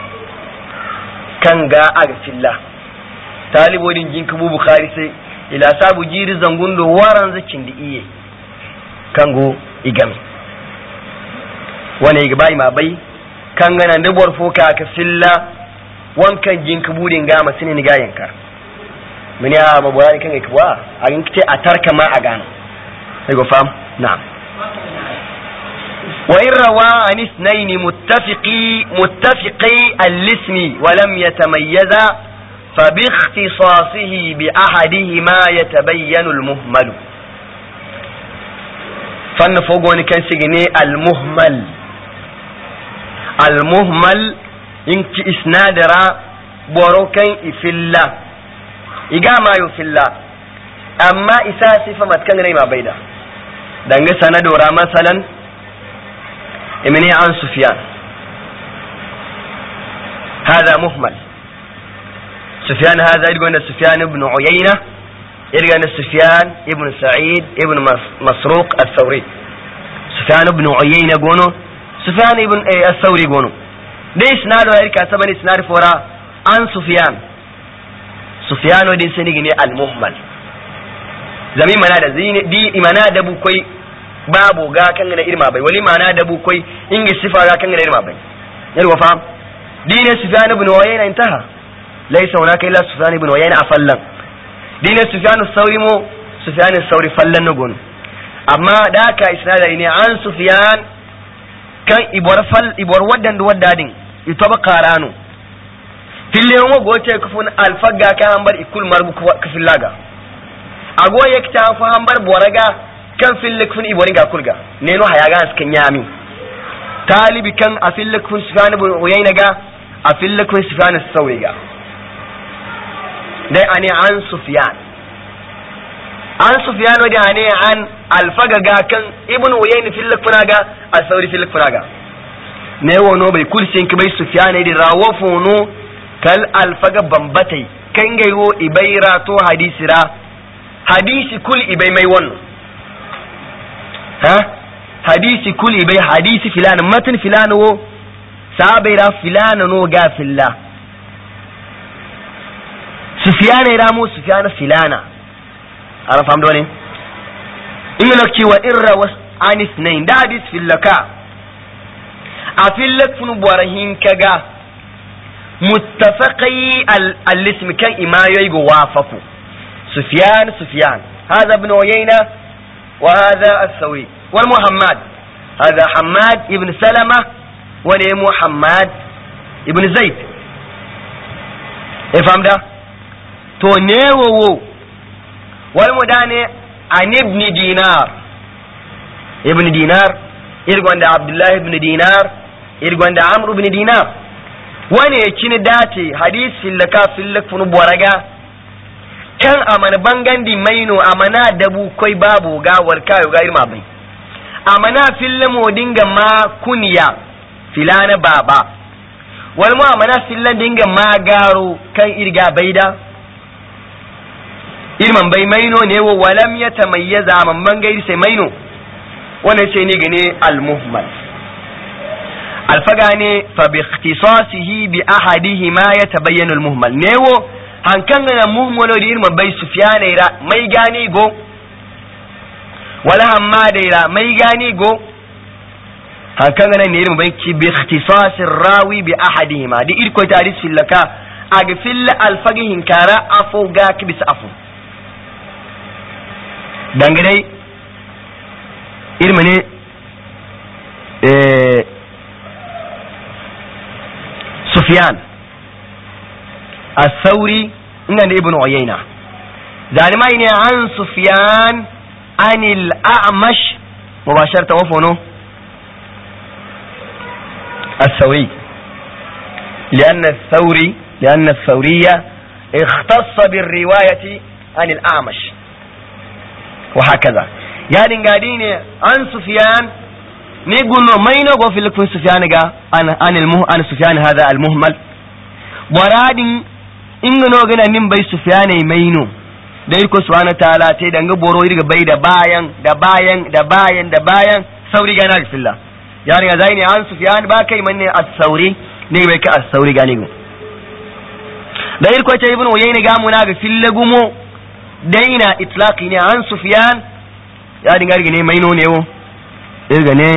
Speaker 1: kan ga aga filla talibodin jinkubu bukhari sai ila sabu jiri zangun da waran zacin da iye kan go igami wani ga bai ma bai kan gana da borfo ka ka filla wankan jinka budin ga masini ni gayanka mini a mabuwani kan ikwa a rinkice a tarka ma a gano sai go fam na'am wa in rawa an ithnayn muttafiqi muttafiqi al-ismi wa lam yatamayyaza fa bi ikhtisasihi bi ahadihima yatabayyanu al-muhmal fanna fogo ni kan sigine al-muhmal al-muhmal inki isnadara borokan ifilla iga ma yu filla amma isa sifa matkan rai ma baida danga sanadora masalan imni an sufyan hada muhmal sufyan hada يقول سفيان ابن عيينة يقول سفيان ابن سعيد ابن مسروق الثوري سفيان ابن عيينة قولوا سفيان ابن الثوري قولوا dai isnadu ya rika sabani isnadu fora an sufyan sufyan wadin sani ne al-muhmal zami mana da zini di imana da bu koi babu ga kan da irma bai wali mana da bu koi ingi sifa ga kan da irma bai yarwa fa dine sufyan ibn wayna intaha laysa hunaka illa sufyan ibn wayna afallan dine sufyan as-sawri mo sufyan as-sawri fallan nugun amma da ka isnadu ne an sufyan kan ibor fal ibor waddan waddadin ito ba karano fille mo gote kufun alfaga kan ambar ikul marbu kufin laga ago yakta fa ambar boraga kan fille kufun ibori ga kulga neno hayaga askan yami talibi kan a fille kufun sufyan ibn uyayna ga a fille kufun sufyan as-sawi ga dai ani an sufyan an sufyan wadi ani an alfaga ga kan ibn uyayna fille kufuna ga as-sawi fille kufuna ga ne wono bai kulsin ki bai sufyana da rawafuno kal alfaga bambatai kan gaiwo ibaira to hadisira hadisi kul ibai mai wannan ha hadisi kul ibai hadisi filan matan filan wo sabaira filan no ga filla sufyan iramu sufyan filana ana faham dole in lokci wa irra was anis nain da hadis fillaka a fillak funu borahin kaga muttafaqi al-ism kan imayoyi go wafaku sufyan sufyan هذا ابن عيينة وهذا الثوري والمحمد هذا حماد ابن سلمة ولي محمد ابن زيد افهم ده تو نيوو والمداني عن ابن دينار ابن دينار إرغوان ده عبد الله ابن دينار إرغوان ده عمرو ابن دينار wani ya cini dace hadisi laka fillak funu boraga kan amana bangandi maino amana dabu koi babu ga warkayo ga irma bai amana fillamo dinga ma kunya filana baba wal mu amana fillan dinga ma garo kan irga baida irman bai maino ne wa walam yatamayyaza man bangairi sai maino wannan sai ne gane al muhmal alfaga ne fa bi ikhtisasihi bi ahadihima yatabayyanu al muhmal newo hankan na muhmalo di irma bai sufyana ira mai gani go wala hamma da ira mai gani go hankan na ne irma bai ki bi ikhtisasir rawi bi ahadihima di irko taris fillaka aga fil alfagi hinkara afu ga kibis afu dangane irma ne eh سفيان الثوري إن ابن عيينة ذالمين عن سفيان عن الأعمش مباشرة وفنه الثوري لأن الثوري لأن الثورية اختص بالرواية عن الأعمش وهكذا يعني قاعدين عن سفيان نقول له ما ينقو في لكم سفيان قا أنا أنا المه أنا سفيان هذا المهمل ورادين إنه نوعنا نبي سفيان يمينو da yiko subhanahu ta'ala te danga boro irga bai da bayan da bayan da bayan da bayan sauri ga na fillah yani ga zaini an sufyan ba kai manne as-sauri ne bai ka as-sauri ga ne go da yiko ce ibnu uyayna ga mu na ga fillah gumo daina itlaqi ne an sufyan ya dinga irga ne maino ne wo irga ne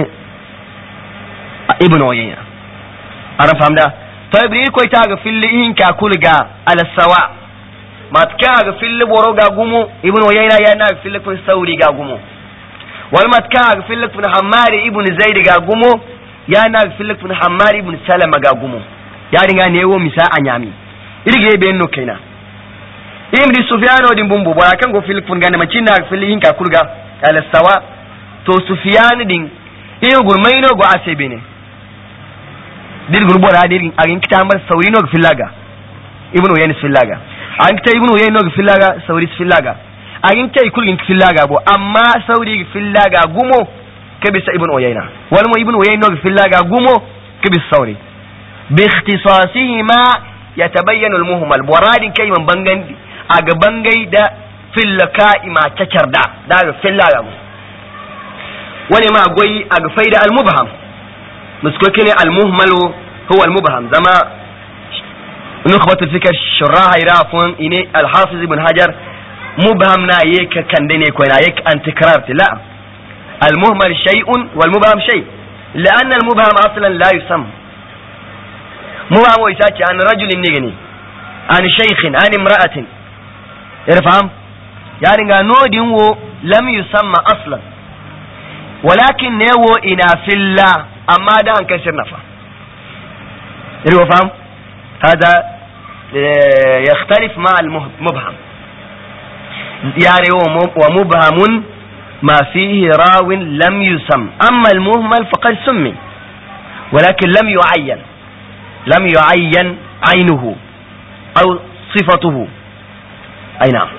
Speaker 1: ibnu uyayna ara famda to ibril ko ta ga fillihin ka kulga al-sawa matka ga filli boro ga gumu ibnu uyayna ya na filli kun sauri ga gumu wal matka ga filli kun hammari ibnu zaid ga gumu ya na filli kun hammari ibnu salama ga gumu ya dinga ne wo misa anyami irge be no kaina ibnu sufyan odin bumbu bara kan go filli kun ga na macin na fillihin ka kulga al-sawa to sufyan din iyo gurmaino go asebe ne dir gurbora dir agin kitamar sauri no fillaga ibnu uyayna fillaga an ta ibnu uyayna no fillaga sauri fillaga agin kai kulgin fillaga bo amma sauri fillaga gumo kabisa ibnu uyayna wal mu ibnu uyayna no fillaga gumo kabisa sauri bi ikhtisasihima yatabayyanu al muhmal boradin kai man bangan aga bangai da fillaka ima takarda daga fillaga mu wani ma goyi aga faida al mubham مسكوكني المهمل هو المبهم زما نخبة الفكر شراها يرافون إني الحافظ ابن حجر مبهم نايك كندني كوينا يك أن تكررت لا المهمل شيء والمبهم شيء لأن المبهم أصلا لا يسمى مبهم ويساتي عن رجل نغني عن شيخ عن امرأة يرفهم يعني نودي لم يسمى أصلا ولكن نيو إنا في الله أما ده انكسر نفا اللي هو فهم هذا يختلف مع المبهم يعني ومبهم ما فيه راو لم يسم أما المهمل فقد سمي ولكن لم يعين لم يعين عينه أو صفته أي نعم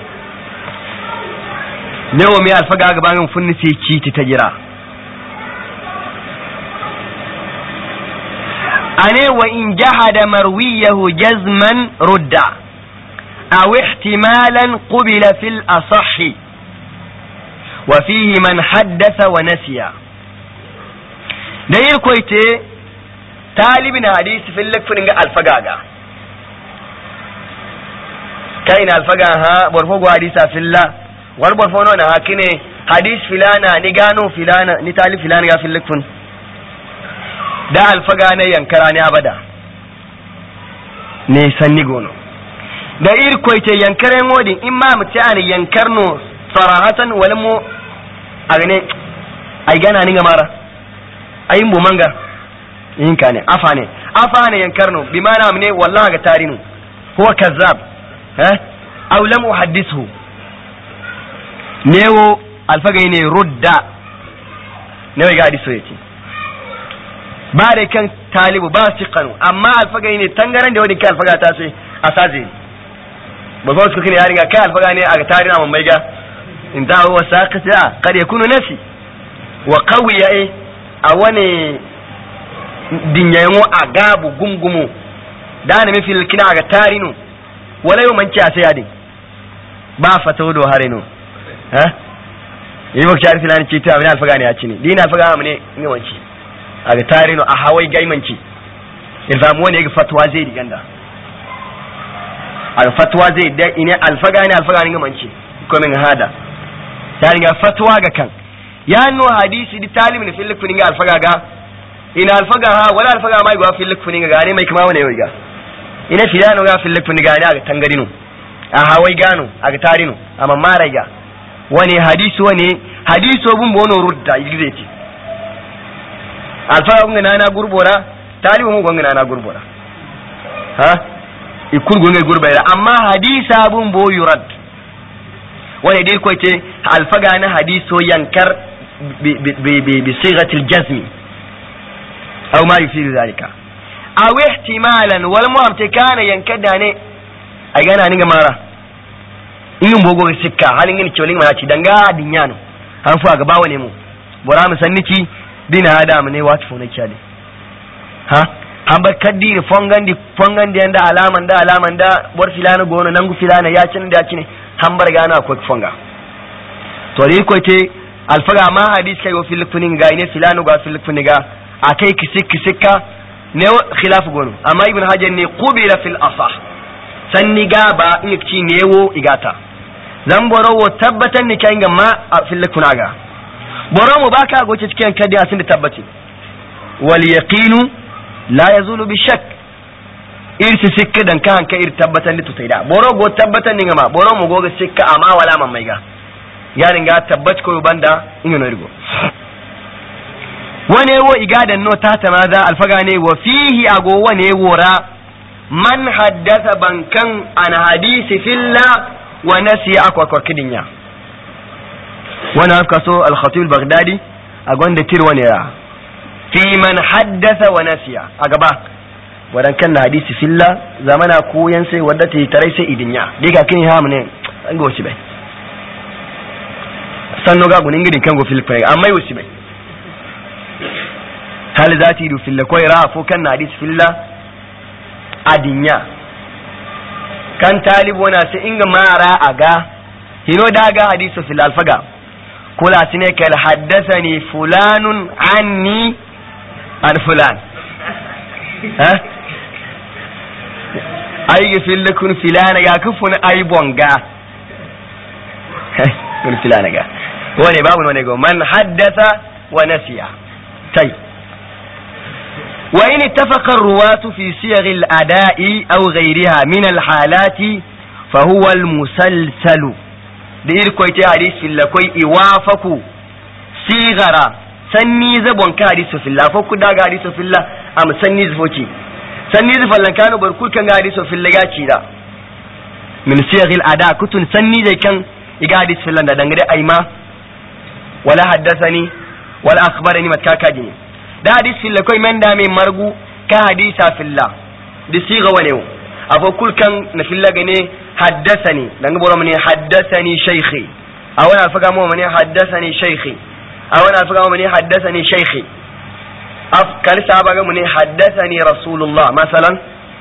Speaker 1: نيو ميا الفقا قبان فنسي كي تتجرى أنا وإن جحد مرويه جزما رد أو احتمالا قبل في الأصح وفيه من حدث ونسي داير كويتي طالب حديث في اللك فرنجا الفقاقة kaina alfaga ha borfo go hadisa filla wal borfo no na hakine hadis filana ni gano filana ni tali filana ga fillikun da alfaga ne yankara ne abada ne sanni gono da irko ite yankaren wodin imma mutane yankarno sarahatan wal mu agne ai gana ni gamara ai mu manga in kane afane afane yankarno bi mana amne wallahi ga tarinu huwa kazzab ha aw lam uhaddithu newo alfaga ne rudda ne ga hadiso yace ba da kan talibu ba su kanu amma alfaga ne tangaran da wani kai alfaga ta sai asazi ba ba su kine ya riga kai alfaga ne a tarina mun mai ga in da huwa saqita kad yakunu nasi wa qawiya a wani dinyayo a gabu gumgumu da ne mafi kina ga tarinu wala yau manci a sai yadin ba fata do hareno ha yi ba kyar filani ce ta amina alfaga ne ya ci ne dina alfaga mu ne in wanci a ga tarinu a hawai gaimanci irfamu wani ga fatwa zai diganda al fatwa zai da ine alfaga ne alfaga ne ga manci ko min hada ya riga fatwa ga kan ya no hadisi di talib ne fil kunin ga alfaga ga ina alfaga ha wala alfaga mai ga fil kunin ga ne mai kuma wani yau ga ina filano ga fil kunin ga ne a tangarinu a hawai gano a tarinu amma maraga wani hadisi wani hadiso bun bono rudda igizeti alfaga kun na na gurbora talibu mun gonga na gurbora ha ikul gonga gurbera amma hadisa bun bo yurad wani dai ko ce alfaga na hadiso yankar bi bi bi bi sigati aljazm aw ma yufidu zalika aw ihtimalan wal mu'amti kana yankada ne ai gana ni ga mara in bogo sikka halin gini cewa mana ci danga dinyano an fu ga bawo ne mu bora mu sanniki dina hada mu ne wata fona kyale ha an ba kaddi fongandi fongandi yanda alaman da alaman da bor filana gono nangu filana ya cin da cin han bar gana akwai fonga to dai ko te alfaga ma hadis kai go filikunin ga ne filanu ga filikunin ga akai kisik kisikka ne khilaf gono amma ibn hajar ne qubila fil asah sanni gaba in ci newo igata zan boro wo tabbatan ni kan ma a fillikuna ga boro mu baka goce cikin kadi asin da tabbati wal yaqinu la yazulu bi shakk irsi sikka dan kan ka ir tabbatan ni tutaida boro go tabbatan ni ma boro mu go ga sikka amma wala man mai ga yarin ga tabbat ko banda in no rigo wane wo igadan no tata maza alfaga ne wa fihi ago wane wora man haddasa bankan an hadisi filla wa nasi akwa kwa kidinya wani haka so al-khatib al-baghdadi a gwanda tir wani ya fi man haddasa wa nasiya a gaba wadan kan hadisi filla zamana koyan sai wadda ta tare sai idinya diga kin ha mun an go shi bai sanno ga gunin gidin kan go fil fai amma yo shi bai hal zati du filla ko ira fo kan hadisi filla adinya kan talibu na sai inga mara aga hino daga hadisu fil alfaga kula sine kal haddathani fulanun anni an fulan ha ay fil kun filana ga kufun ay bonga kun filana ga wani babu wani go man haddatha wa nasiya tay وإن اتفق الرواة في صيغ الأداء أو غيرها من الحالات فهو المسلسل دير كويتي حديث في الله كوي إوافكو صيغرا سني زبون كحديث في الله فكو دا حديث في الله أم سني زفوتي سني زفلن كانوا بركول كان حديث في الله جاتي دا من صيغ الأداء كتن سني زي كان إيجا حديث في الله دا دنگري أيما ولا حدثني ولا أخبرني متكاكاجني da hadis filla koy men da min margu ka hadisa filla di siga wanew abo kulkan na filla gane haddathani dan boro mane haddathani shaykhi awana faga mo mane haddathani shaykhi awana faga mo mane haddathani shaykhi af kal sahaba ga mane haddathani rasulullah masalan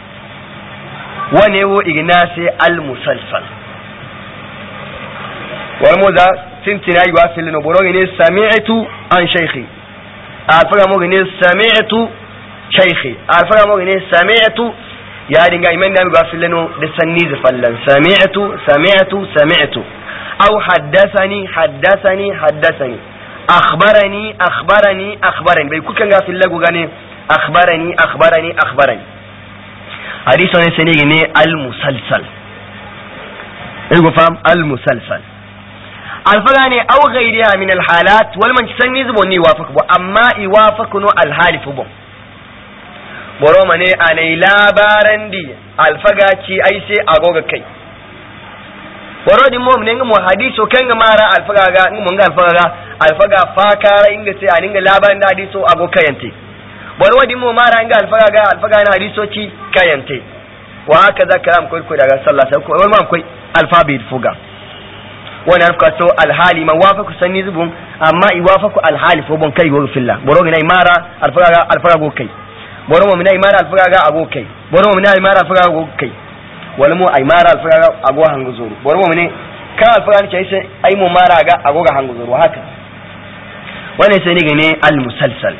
Speaker 1: wanew ignasi al musalsal wal muza sintina yuwa fil no boro gane sami'tu an shaykhi alfaga mo gane sami'tu shaykhi alfaga mo gane sami'tu ya dinga iman da ga fillano da sanni zafallan sami'tu sami'tu sami'tu aw haddathani haddathani haddathani akhbarani akhbarani akhbarani bai kukan ga fillago gane akhbarani akhbarani akhbarani hadisi ne sai ne al musalsal ilgo fam al musalsal alfaga ne aw ghayriha min al halat wal man sanni zuboni wafaq bu amma iwafaqnu al halif bu boro mane anai labaran di alfaga ci ai sai agoga kai boro di mom ne mu hadiso kan ga mara alfaga ga mun ga alfaga ga alfaga fa kara inga sai aninga labaran da hadiso agoga kayante boro di mu mara inga alfaga ga alfaga na hadiso ci kayante wa haka zakaram koi koi daga sallah sai ko wal ma koi alfabi fuga wani alfa so alhali man wafaku sanni zubun amma iwafaku alhali fo bon kai go filla boro ga mara alfaga ga alfaga go kai boro mu mina imara alfaga ga agokai boro mu mina imara alfaga ga agokai wala mu imara alfaga ga ago hangu zuru boro mu ne ka alfaga ne sai ai mu mara ga ago ga hangu zuru haka wannan sai ne gane al musalsal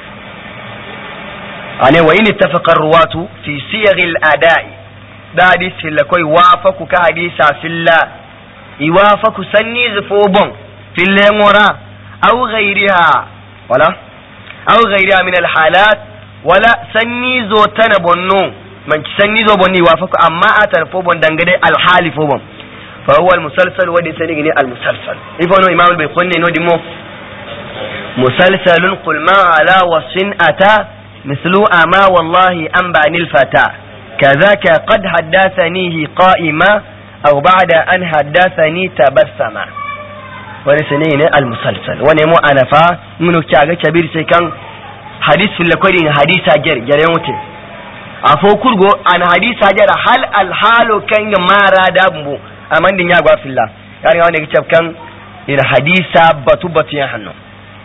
Speaker 1: ane wa in ittafaqa ar-ruwatu fi siyagh al-ada'i da hadisi la koi wafaku ka hadisa filla iwafaku sanni zufubun filla ngora aw ghayriha wala aw ghayriha min al-halat wala sanni zo tana bonno man sanni zo bonni wafaku amma atar fo bon dangade al halifo bon fa huwa al musalsal wadi sani ne al musalsal ifo no imam al bayquni no dimo musalsalun qul ma ala wasin ata mithlu ama wallahi an banil fata kadhaka qad haddathanihi qa'ima aw ba'da an haddathani tabassama wani sani ne al musalsal wani mu anafa mun kaga kabir sai kan hadis fil lakodi hadisa ger gere wote afo kurgo an hadisa ger hal al halu kan mara da bu amandin ya gwa filla yani wanda yake kan ina hadisa batu batu ya hanno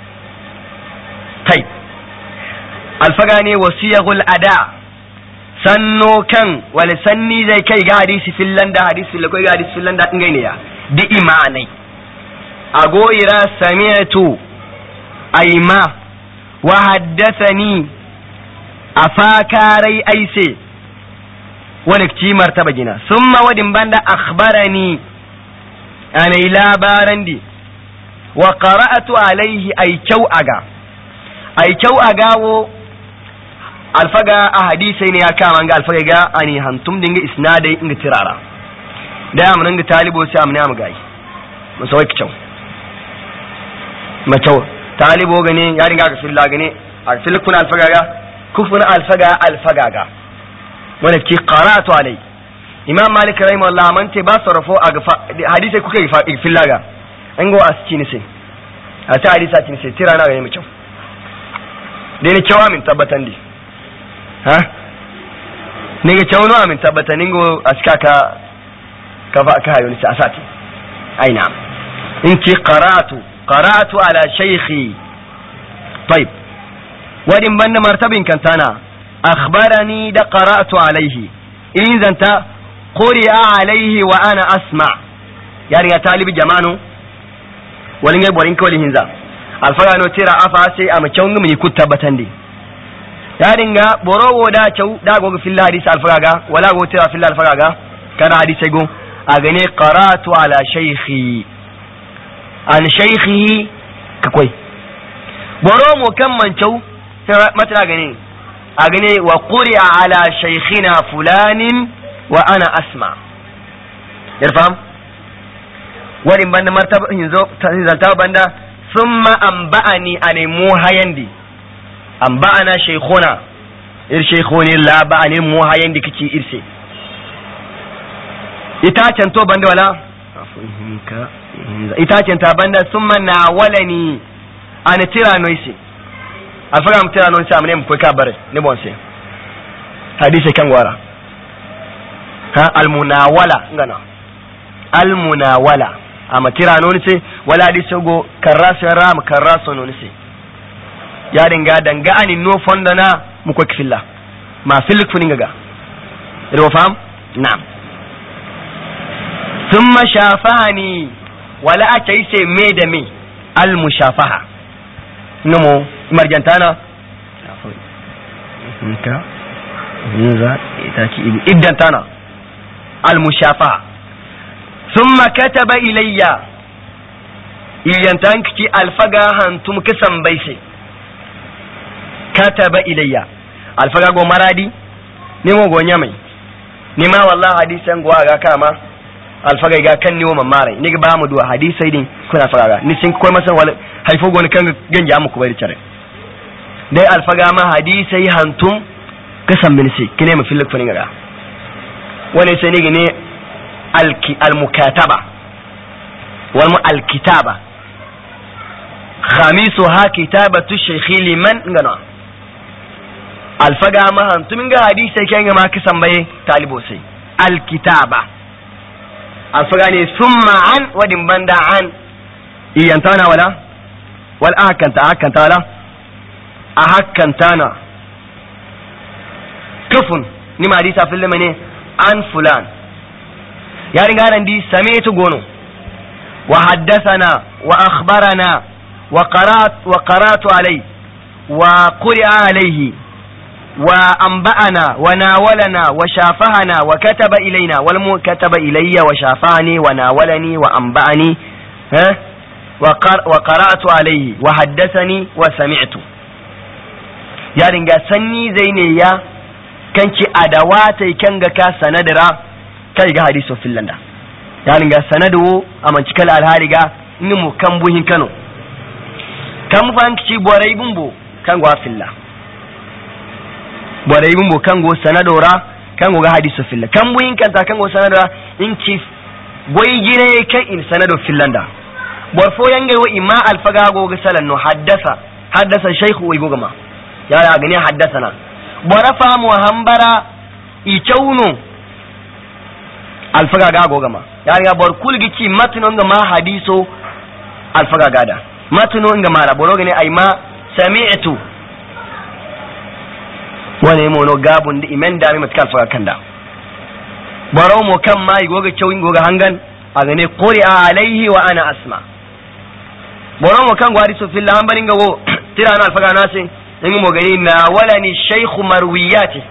Speaker 1: kai alfagani wasiyagul ada sanno kan wal sanni zai kai ga hadisi fillan da hadisi fil lakodi ga hadisi fillan da ngai ne ya di imanai agoira sami'tu ayma wa haddathani afakarai aise wani ci martaba gina summa wadin banda akhbarani ana labaran di wa qara'atu alaihi ay kyau aga ay kyau agawo alfaga a hadisi ne ya kama ga alfaga ga ani hantum dinga isnadai inga tirara da ya mun ga talibo sai amna mu gai musawai kyau macho talibo gane ya ringa ka filla gane a filkun alfaga ga kufun alfaga alfaga ga wanda ki qara'atu alai imam malik rahimahullah man te ba sarfo a hadisi kuka filla ga an go aski ne sai a ta hadisa tin sai tirana ga mu kyau dai ne cewa min tabbatan di ha ne ga cewa no min tabbatan ningo aska ka ka fa ka hayo ni asati aina in ki qara'atu قرأت على شيخي طيب ودين بند مرتبين كنتانا أخبرني دا قرأت عليه إن زنت قرئ عليه وأنا أسمع يعني طالب جمانو ولن يبور إنك ولي هنزا الفرانو تيرا أفاسي أما تشونغ من يكون تبتن دي يعني بورو دا تشو دا قوغ في الله حديث الفراغا ولا قوغ تيرا في الله الفراغا كان حديث يقول أغني قرأت على شيخي an shaykhihi kakwai boro mu kan mancau mata gane a gane wa quri'a ala shaykhina fulanin wa ana asma yarfam wani banda martaba hinzo zalta banda thumma anba'ani ani mu hayandi anba'ana shaykhuna ir shaykhuni la ba'ani mu hayandi kici irse ita canto banda wala afhimka itacen ta banda sun manna walani ana tira noisi alfaga mu tira noisi amne mu ko ka bare ne bon se hadisi kan wara ha almunawala ngana almunawala ama tira noisi wala hadisi go karasu ram karasu noisi ya dinga danga ani no fondana mu ko kifilla ma filik funinga ga ro fam na'am thumma shafani wala a ce sai me da me al mushafaha namo marjantana za ita ki iddan tana al-mushafa thumma kataba ilayya iyantan ki alfaga hantum kisan baise kataba ilayya alfaga go maradi ni mo go nyamai ni ma wallahi hadisan go ga kama alfaga ga kan ni wo mamare ni ga ba mu duwa hadisai din kuna faga ni sin koy masan wala haifo go ni kan ganja mu ku bari tare dai alfaga ma hadisai hantum kasan min sai kine mu filak fani ga wani sai ne gane al-mukataba wal al-kitaba khamisuha kitabatu shaykhi liman ngana alfaga ma hantum ga hadisai kan ga ma kasan baye talibo sai al-kitaba alfaga ne summa an wadin banda an iyantana wala wal ahkanta ahkanta wala ahkantana kafun ni ma hadisa fil ne an fulan ya ringa nan di sami'tu gono wa haddathana wa akhbarana wa qarat wa qara'tu alai wa quri'a alayhi wa anba'ana wa nawalana wa shafahana wa kataba ilaina wal mu kataba ilayya wa shafani wa nawalani wa anba'ani ha wa qara'tu alayhi wa haddathani wa sami'tu ya ringa sanni zaine ya kanki adawata kanga ka sanadira kai ga hadiso fillanda ya ringa sanadu amanci kala alhariga ni mu kan buhin Kano kan fanki borai bumbo kan go filla borai bumbo kan go sanadora kan go ga hadiso filla kan buhin kan ta kan go sanadora in ci boy gire kai in sanado fillanda borfo yanga wa imma alfaga go ga salanno haddasa haddasa shaykhu wai go gama ya ga ne haddasana barafa mu hambara icauno alfaga ga gogama ya ga bor kulgici matno nga ma hadiso alfaga gada matno nga mara boroga ne ay ma sami'tu wani mono gabun di imen da mi matkal alfaga kanda baro mo kan mai goga cawin goga hangan aga ne quri'a alaihi wa ana asma boro mo kan gwadi so filla hambarin ga go tirana alfaga nase in mo gani na walani shaykhu marwiyati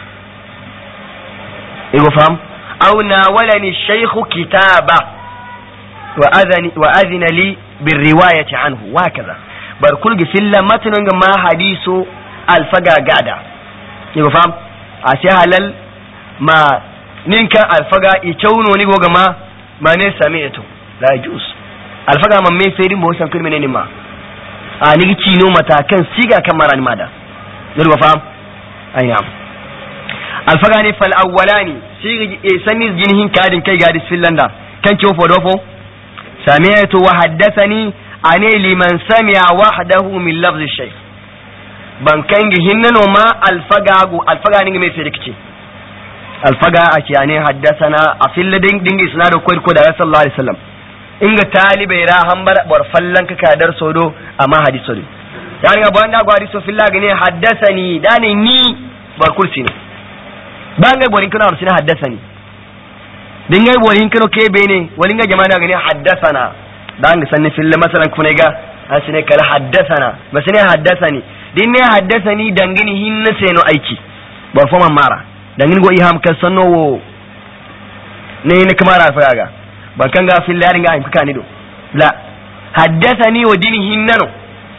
Speaker 1: igo fam aw na walani shaykhu kitaba wa adhani wa adhina li birriwayati anhu wa kaza bar kulgi filla matnun ga ma hadisu alfaga gada igo fam asi halal ma ninka alfaga i chawno ni goga ma mane sami'tu la juz alfaga man me fedin bo san kulmene ni ma a ni cino matakan siga kan marani mada yalwa fam ayyam alfaga ne fal awwalani siga sanni jinihin kadin kai gadi fillanda kan ciwo fodofo sami'tu wa haddathani ane liman sami'a wahdahu min lafzi shay ban kan gi hinnano ma alfaga go alfaga ne mai sai alfaga a kiyane haddathana a filladin dingi isnadu ko ko da sallallahu alaihi wasallam inga talibai ra hambar bar fallan ka kadar sodo amma hadiso ne yani ga banda go hadiso filla gane haddathani dani ni bar kursi ne banga borin kana rusina haddathani dinga borin kana ke bene walin ga jama'a gane haddathana dan ga sanni filla masalan kuma ga asine kala haddathana basine haddathani dinne haddathani dangini hinna seno aiki bar fo mara dangin go iham kan sanowo ne ne kamara faga ban kan ga fil yarin ga imka ni do la haddathani wa dinihi nano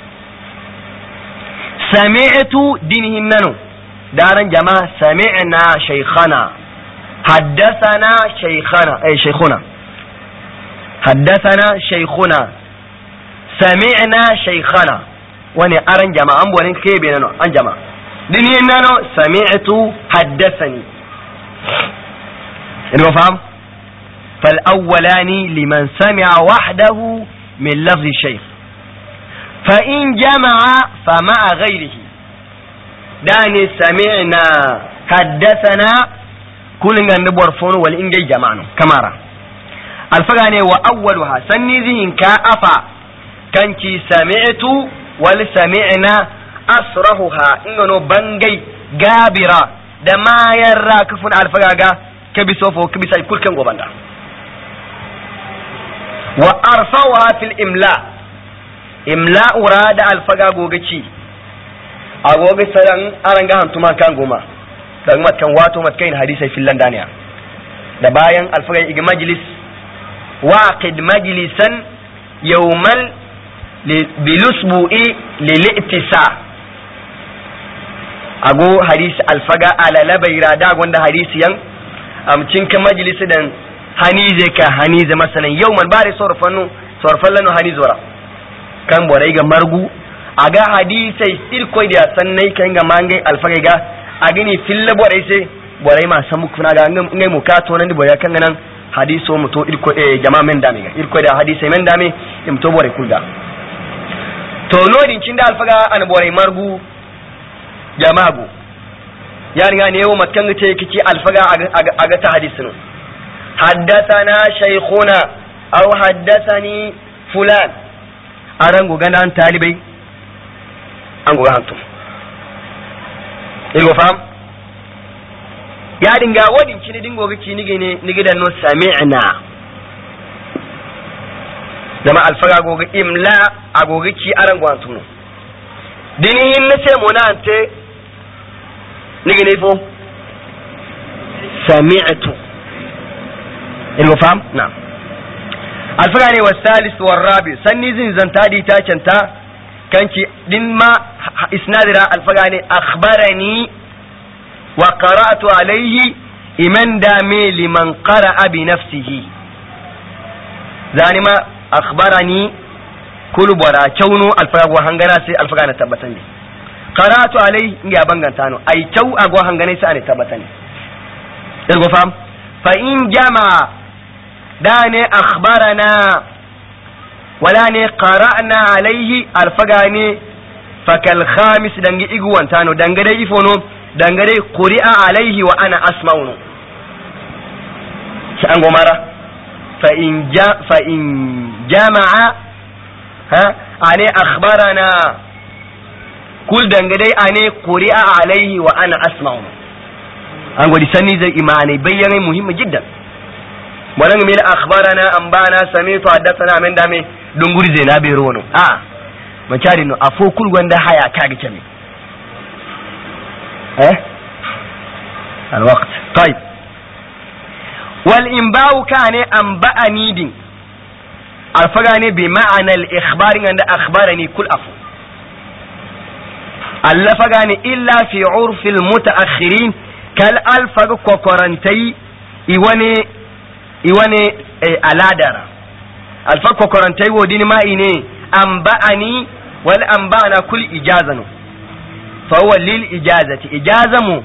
Speaker 1: sami'tu dinihi nano daran jama'a sami'na shaykhana haddathana shaykhana ay shaykhuna haddathana shaykhuna sami'na shaykhana wani aran jama'a an bonin kai be nano an jama'a dinihi nano sami'tu haddathani ina faham فالأولان لمن سمع وحده من لفظ الشيخ فإن جمع فمع غيره داني سمعنا حدثنا كل نبور فون والإنجي جمعنا كمارا الفقاني وأولها سنذهن كأفا كانتي سمعت والسمعنا أسرهها إنه بنجي جابرا دما يرى كفن الفقاقا كبسوفو كبسا كل كان قبندا wa arfawa fil imla imla urada alfaga gogaci agoga saran aranga hantuma kan goma dan matkan wato matkain hadisi fillan daniya da bayan alfaga igi majlis waqid majlisan yawmal bilusbu'i lil'tisa ago hadisi alfaga ala labaira da gonda hadisi yan amcin ka majlis dan hanize ka hanize masalan yawman bare sorfanu sorfallanu hanizora kan borai ga margu aga hadisai irkoi da sannai kan ga mangai alfaga ga agini filla borai sai borai ma samu kuna ga ngai mu ka to nan borai kan nan hadiso mu to irko eh jama'a men dame ga irko da hadisai men dame im to borai kulda to nodin cin da alfaga an borai margu jama'a go yani ga ne yau matkan ce kici alfaga aga ta hadisin haddathana shaykhuna aw haddathani fulan aran go ganan talibai an go hantum ilgo fam ya dinga wadin kini dingo gici nige ne nige da no sami'na jama alfaga go imla agogi ci aran go hantum dini hin nace monante nige ne fo sami'tu ilgo fam na'am alfaga ne wasalis warabi sanni zin zantadi ta canta kanki din ma isnadira alfaga ne akhbarani wa qara'tu alayhi iman dame liman qara'a bi nafsihi zani ma akhbarani kullu bara kyaunu alfaga go hangana sai alfaga na tabbatan ne qara'tu alayhi ya banganta no ai kyau ago hangane sai ne tabbatan ne ilgo fam fa in jama'a dane akhbarana wala ne qara'na alayhi alfagani fakal khamis dangi iguwan tano dangare ifono dangare quri'a alayhi wa ana asma'u shi an gomara fa in ja fa in jama'a ha ane akhbarana kul dangare ane quri'a alayhi wa ana asma'u an godi sanni zai imani bayyana muhimmi jiddan wannan mil akhbarana ambana samitu haddathana min dame dunguri zai na bai rono a macari no afo kul wanda haya kaga kame eh alwaqt طيب والانباء كان انبأني دين alfagane bi ma'ana al-ikhbar inda akhbarani kul afu allafagane illa fi urf al-mutaakhirin kal alfag kokorantai iwane iwane aladara alfag kokorantai wodini ma ine anba'ani wal anba'ana kul ijazanu fa huwa lil ijazati ijazamu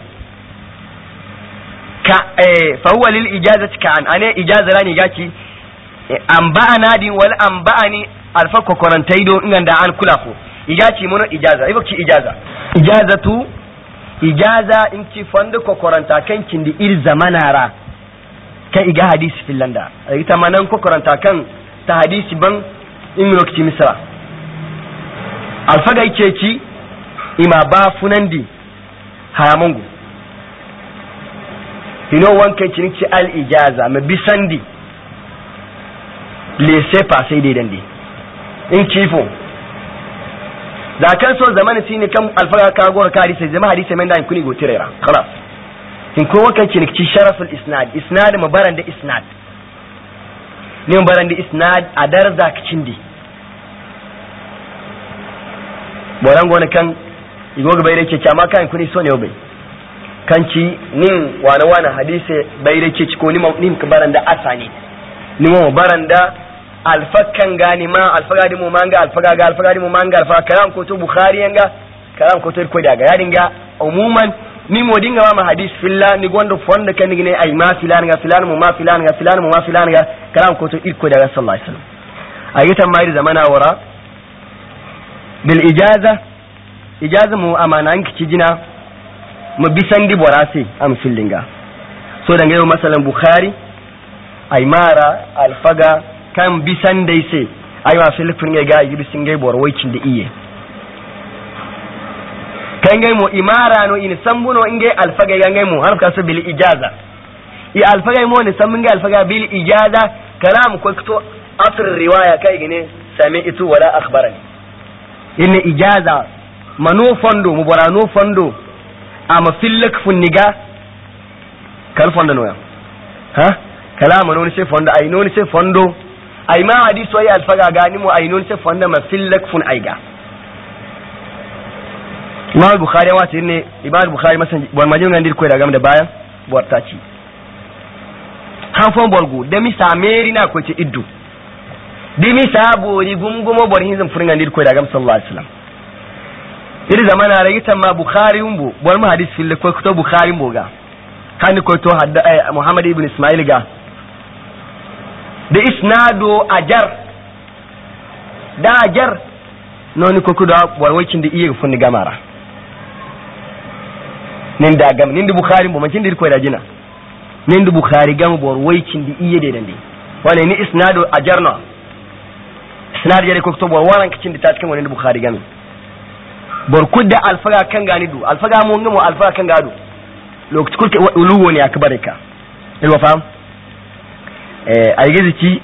Speaker 1: ka fa huwa lil ijazati ka an ane ijazarani gaci anba'ana din wal anba'ani alfag kokorantai do inganda an kula ko igaci mono ijaza ibaki ijaza ijazatu ijaza inci fanda kokoranta kan kindi ir zamanara kan iga hadisi filanda ita manan kokoranta kan ta hadisi ban imrokti misra alfaga yake ci ima ba funandi haramungu ino wankan cinci al ijaza mabisandi laissez passer dai dande in kifo da kan so zamani shine kan alfaga ka gora ka hadisi zama hadisi men da kuni go tirera خلاص in ko wakan cinci sharaful isnad isnad mabaran da isnad ne mabaran da isnad a darza ka cindi boran gona kan igo bai rake ci amma kan kuni so ne bai kanci nin wana wana hadisi bai rake ci ko ni nin kabaran da asani ni mo baranda alfakan gani ma alfagadi mu manga alfaga ga alfagadi mu manga alfa karam ko to bukhari yanga karam ko to ko daga ya dinga umuman ni mo dinga ma hadis fillah ni gondo fonda kan ni ne ay ma filan ga filan mu ma filan ga filan mu ma filan ga karam ko to irko daga sallallahu alaihi wasallam ayatan mai zamana wara bil ijaza ijaza mu amana an kici jina mu bisandi borase am fillinga so danga yau masalan bukhari ay mara alfaga kan bisan dai sai ay ma filifin ga ga yi bisin gai bor waikin da iye kan gai mu imara no in sambuno in gai alfaga ga gai mu har ka su bil ijaza i alfaga mu ne sambun gai alfaga bil ijaza kalam ko to asr riwaya kai gine sami'tu wala akhbarani in ijaza manu fondo mu borano fondo ama fillak funniga kal fondo no ya ha kalama non se fondo ay non se fondo ay ma hadiso ay alfaga gani mo ay non se fondo ma fillak fun ayga Imam Bukhari wa tinne Imam Bukhari masan bon majin ngandir ko daga da bayan borta ci han fon borgo da mi sameri na ko ci iddu dimi sabo ri gumgumo bor hinzin furin ngandir ko daga sallallahu alaihi wasallam iri zamana ragitan ma Bukhari umbo bor ma hadis fil ko to Bukhari mboga kan ko to hadda Muhammad ibn Ismail ga da isnado ajar da ajar noni ko kuda bor wakin da iya funni gamara nin da gam nin da Bukhari mbo makin dir ko da jina nin da Bukhari gam bor wakin da iya de dande wala ni isnado ajarna isnado yare ko to bor waran kicin da ta cikin wani Bukhari gam bor kudda alfaga kan gani du alfaga mo ngamo alfaga kan gado lokaci kulke uluwo ne akbarika ilwa fam eh ay gizici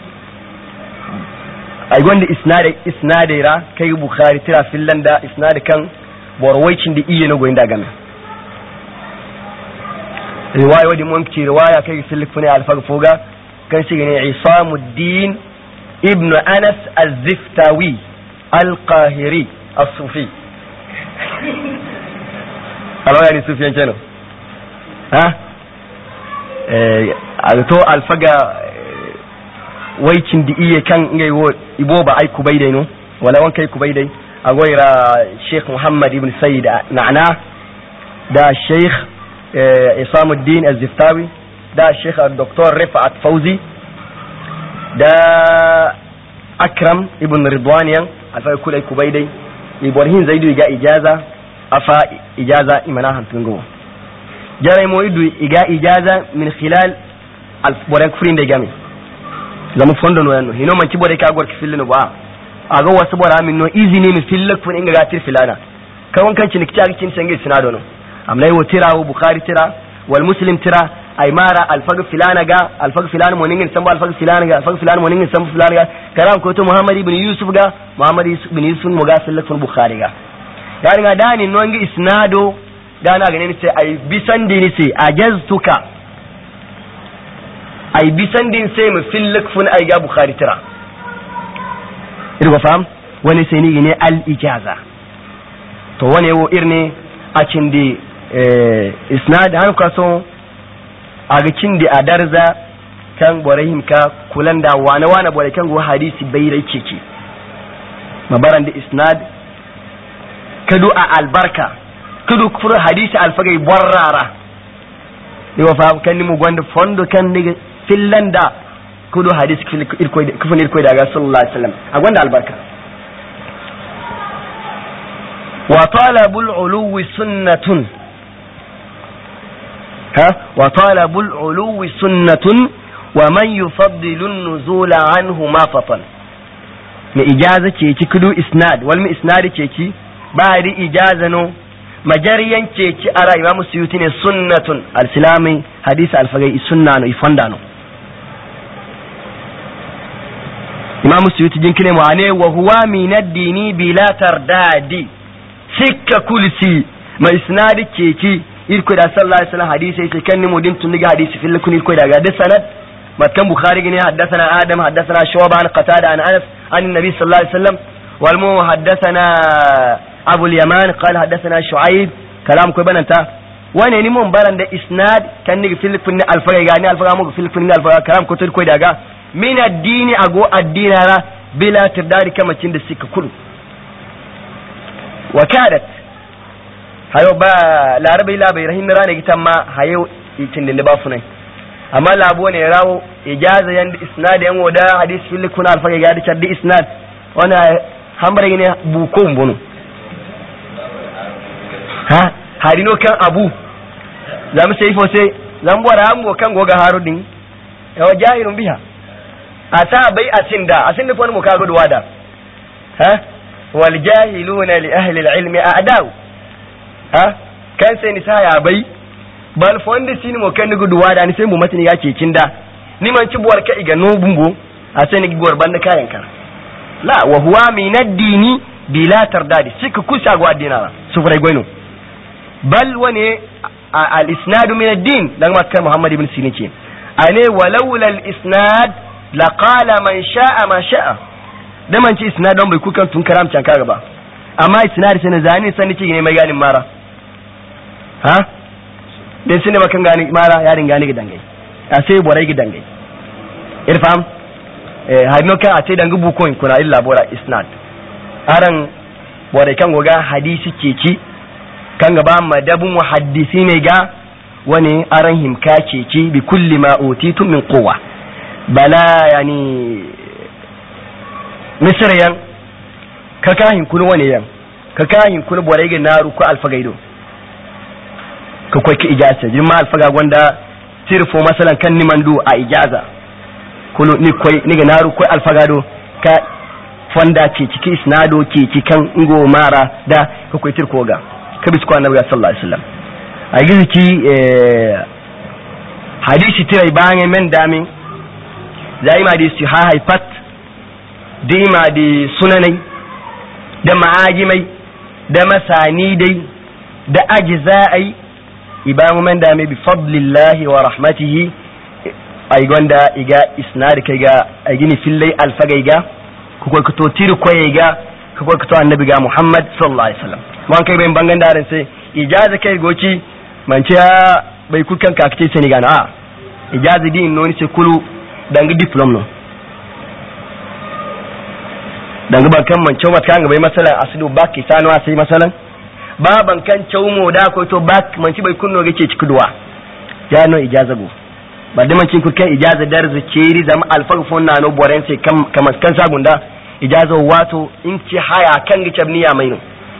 Speaker 1: ay gonda isnade isnade ra kai Bukhari tira fillanda isnade kan bor waicin da iye no goinda game riwaya wadi mun ci riwaya kai filifune alfaga foga kan shi ne Isamuddin ibn Anas az-Ziftawi al-Qahiri as-Sufi alawa yani Sufyan kenan ha eh to alfaga waicin da iye kan ngai wo ibo ba ai kubaidai no wala wan kai kubaidai agoira Sheikh Muhammad ibn Sayyid na'na da Sheikh Isamuddin az-Ziftawi da Sheikh Dr. Rifat Fauzi da Akram ibn Ridwaniyan alfaga kulai kubaidai ibrahim zaidu ga ijaza afa ijaza imana hantun go jaray mo idu iga ijaza min khilal al borak furin de gami lamu fondo no yanno hino man ci bore ka gor ki filino ba aga wasu bora min no izini mi fillak fun inga gatir filana kawon kan cin kici cin sange sinado no amlai wo tirawo Bukhari tira wal Muslim tira ay mara alfag filana ga alfag filana mo ningin samba alfag filana ga alfag filana mo ningin samba filana ga karam ko to Muhammad ibn Yusuf ga Muhammad ibn Yusuf mo ga sallakun Bukhari ga yani ga dani no ngi isnado dana ga ne sai ay bisandi ni sai ajaztuka ay bisandi sai mu fillakfun ay ga Bukhari tira irgo fam wani sai ni ne al ijaza to wani wo irne a cindi eh isnad han kaso aga cindi a darza kan borahim ka kulan da wane wane bore kan go hadisi bai rai cece mabaran da isnad kadu a albarka kadu kufur hadisi alfagai borrara ni wa fa kan ni mu gonda fondo kan ni fillanda kudu hadisi irko kufun irko daga sallallahu alaihi wasallam a gonda albarka wa talabul uluwi sunnatun ها وطالب العلو سنة ومن يفضل النزول عنه ما فطن ما إجازة تيجي كدو إسناد والم إسناد تيجي بعد إجازة نو مجريا تيجي أرى إمام السيوطي سنة السلامي حديث الفقه السنة يفندانو إمام السيوطي جنكني معاني وهو من الدين بلا ترداد سكة كل سي ما إسناد تيجي irko da sallallahu alaihi wasallam hadisi yake kan nimo din tun daga hadisi fil kun irko daga da sanad matkan bukhari ne haddathana adam haddathana shu'ba an qatada an anas an nabi sallallahu alaihi wasallam wal mu haddathana abu al yaman qala haddathana shu'aib kalam ko bananta wane ni mun baran da isnad kan ni fil kun alfaga gani alfaga mu fil kun alfaga kalam ko irko daga min ad-dini ago ad-dinara bila tirdari kamacin da suka kudu wakadat hayo ba larabai labai rahin rana gitan ma hayo itin da ba funai amma labo ne rawo ijaza yan isnad yan wada hadis fil kun alfa ga da chardi isnad wana hambare ne buko mbonu ha harino kan abu zamu sai fo sai zan bora mu kan goga harudin yawa jahilun biha ata bai atinda asinda ko mu kago duwada ha wal jahiluna li ahli al ilmi a'da'u ha kan sai ni saya bai bal fonde sini mo kan guduwa da ni sai mu matini ga kekin da ni man ci buwar ka iga no bumbo a sai ni guwar banda kayan ka la wa huwa min ad-dini bila tardadi sika kusa go addina su fara goino bal wani al-isnad min ad-din dan makka Muhammad ibn Sirin ce ane walaula al-isnad la qala man sha'a ma sha'a da man ci isnad don bai kukan tun karam can kaga ba amma isnad sai zani sani ci ne mai ganin mara ha dan sine makan gani mara yarin gani gidangai a sai borai gidangai irfam eh hayno kan a ce dangu bukon kuna illa bora isnad aran borai kan goga hadisi ceci kan gaba madabun muhaddisi ne ga wani aran himka ceci bi kulli ma utitu min quwwa bala yani misriyan ka kahin kun wani yan ka kahin kun borai ga naru ko alfagaido ka kwai ki ijaza jin ma alfaga gwanda tirfo masalan kan ni mandu a ijaza kulu ni kwai ni ga naru ko alfagado ka fonda ce ciki isnado ke cikan ngo mara da ka kwai tirko ga ka bi ko annabi sallallahu alaihi wasallam a giziki eh hadisi tirai bayan men dami zai ma di ha haifat dima di sunanai da ma'ajimai da masani dai da ajza'ai ibamu men dami bi fadlillahi wa rahmatihi ay gonda iga isnad kai ga ay gini fillai alfagai ga ko ko to tir koye ga ko ko to annabi ga Muhammad sallallahu alaihi wasallam man kai ben bangan darin sai ijaza kai goci man ce bai kukan ka kace sai ni gana a ijaza din noni sai kulu dangi diploma no dangi ban kan man cewa kan bai masalan aslu baki sanu sai masalan baban kan cewmo da ko to bak man ci bai kunno gace cikduwa ya no ijaza go ba da man cin kurkan ijaza darzu ceri zama alfarfon na no boren sai kam kamar kan sagunda ijaza wato in ci haya kan gice niya mai no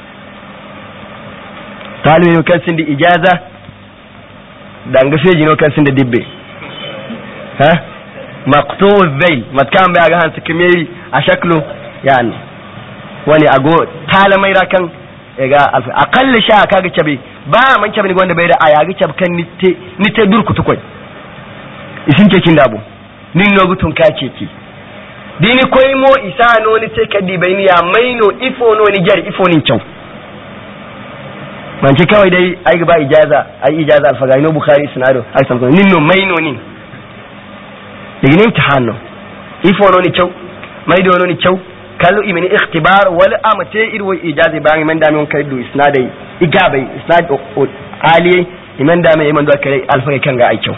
Speaker 1: talibi kan sin di ijaza dan gafe jino kan sin da dibbe ha maqtu zail matkan ba ga han sikimeri a shaklo yani wani ago talamai rakan ga alfa aqall sha kaga cabe ba man cabe ni gonda bai da aya ga cab kan nite nite durku tukoi isin kekin dabo nin no gutun ka keke dini koy mo isa no ni te kadi bai ni ya maino ifo no ni jar ifo nin chau man ce kawai dai ai ba ijaza ai ijaza alfaga no bukhari sunado ai san nin no maino nin digini imtihanno ifo no ni chau maido no ni chau kallu imani ikhtibar wal amate irwa ijazi bayan man dami on kai do isnadai igabai isnad ali iman dami iman do kai alfa kan ga aikyau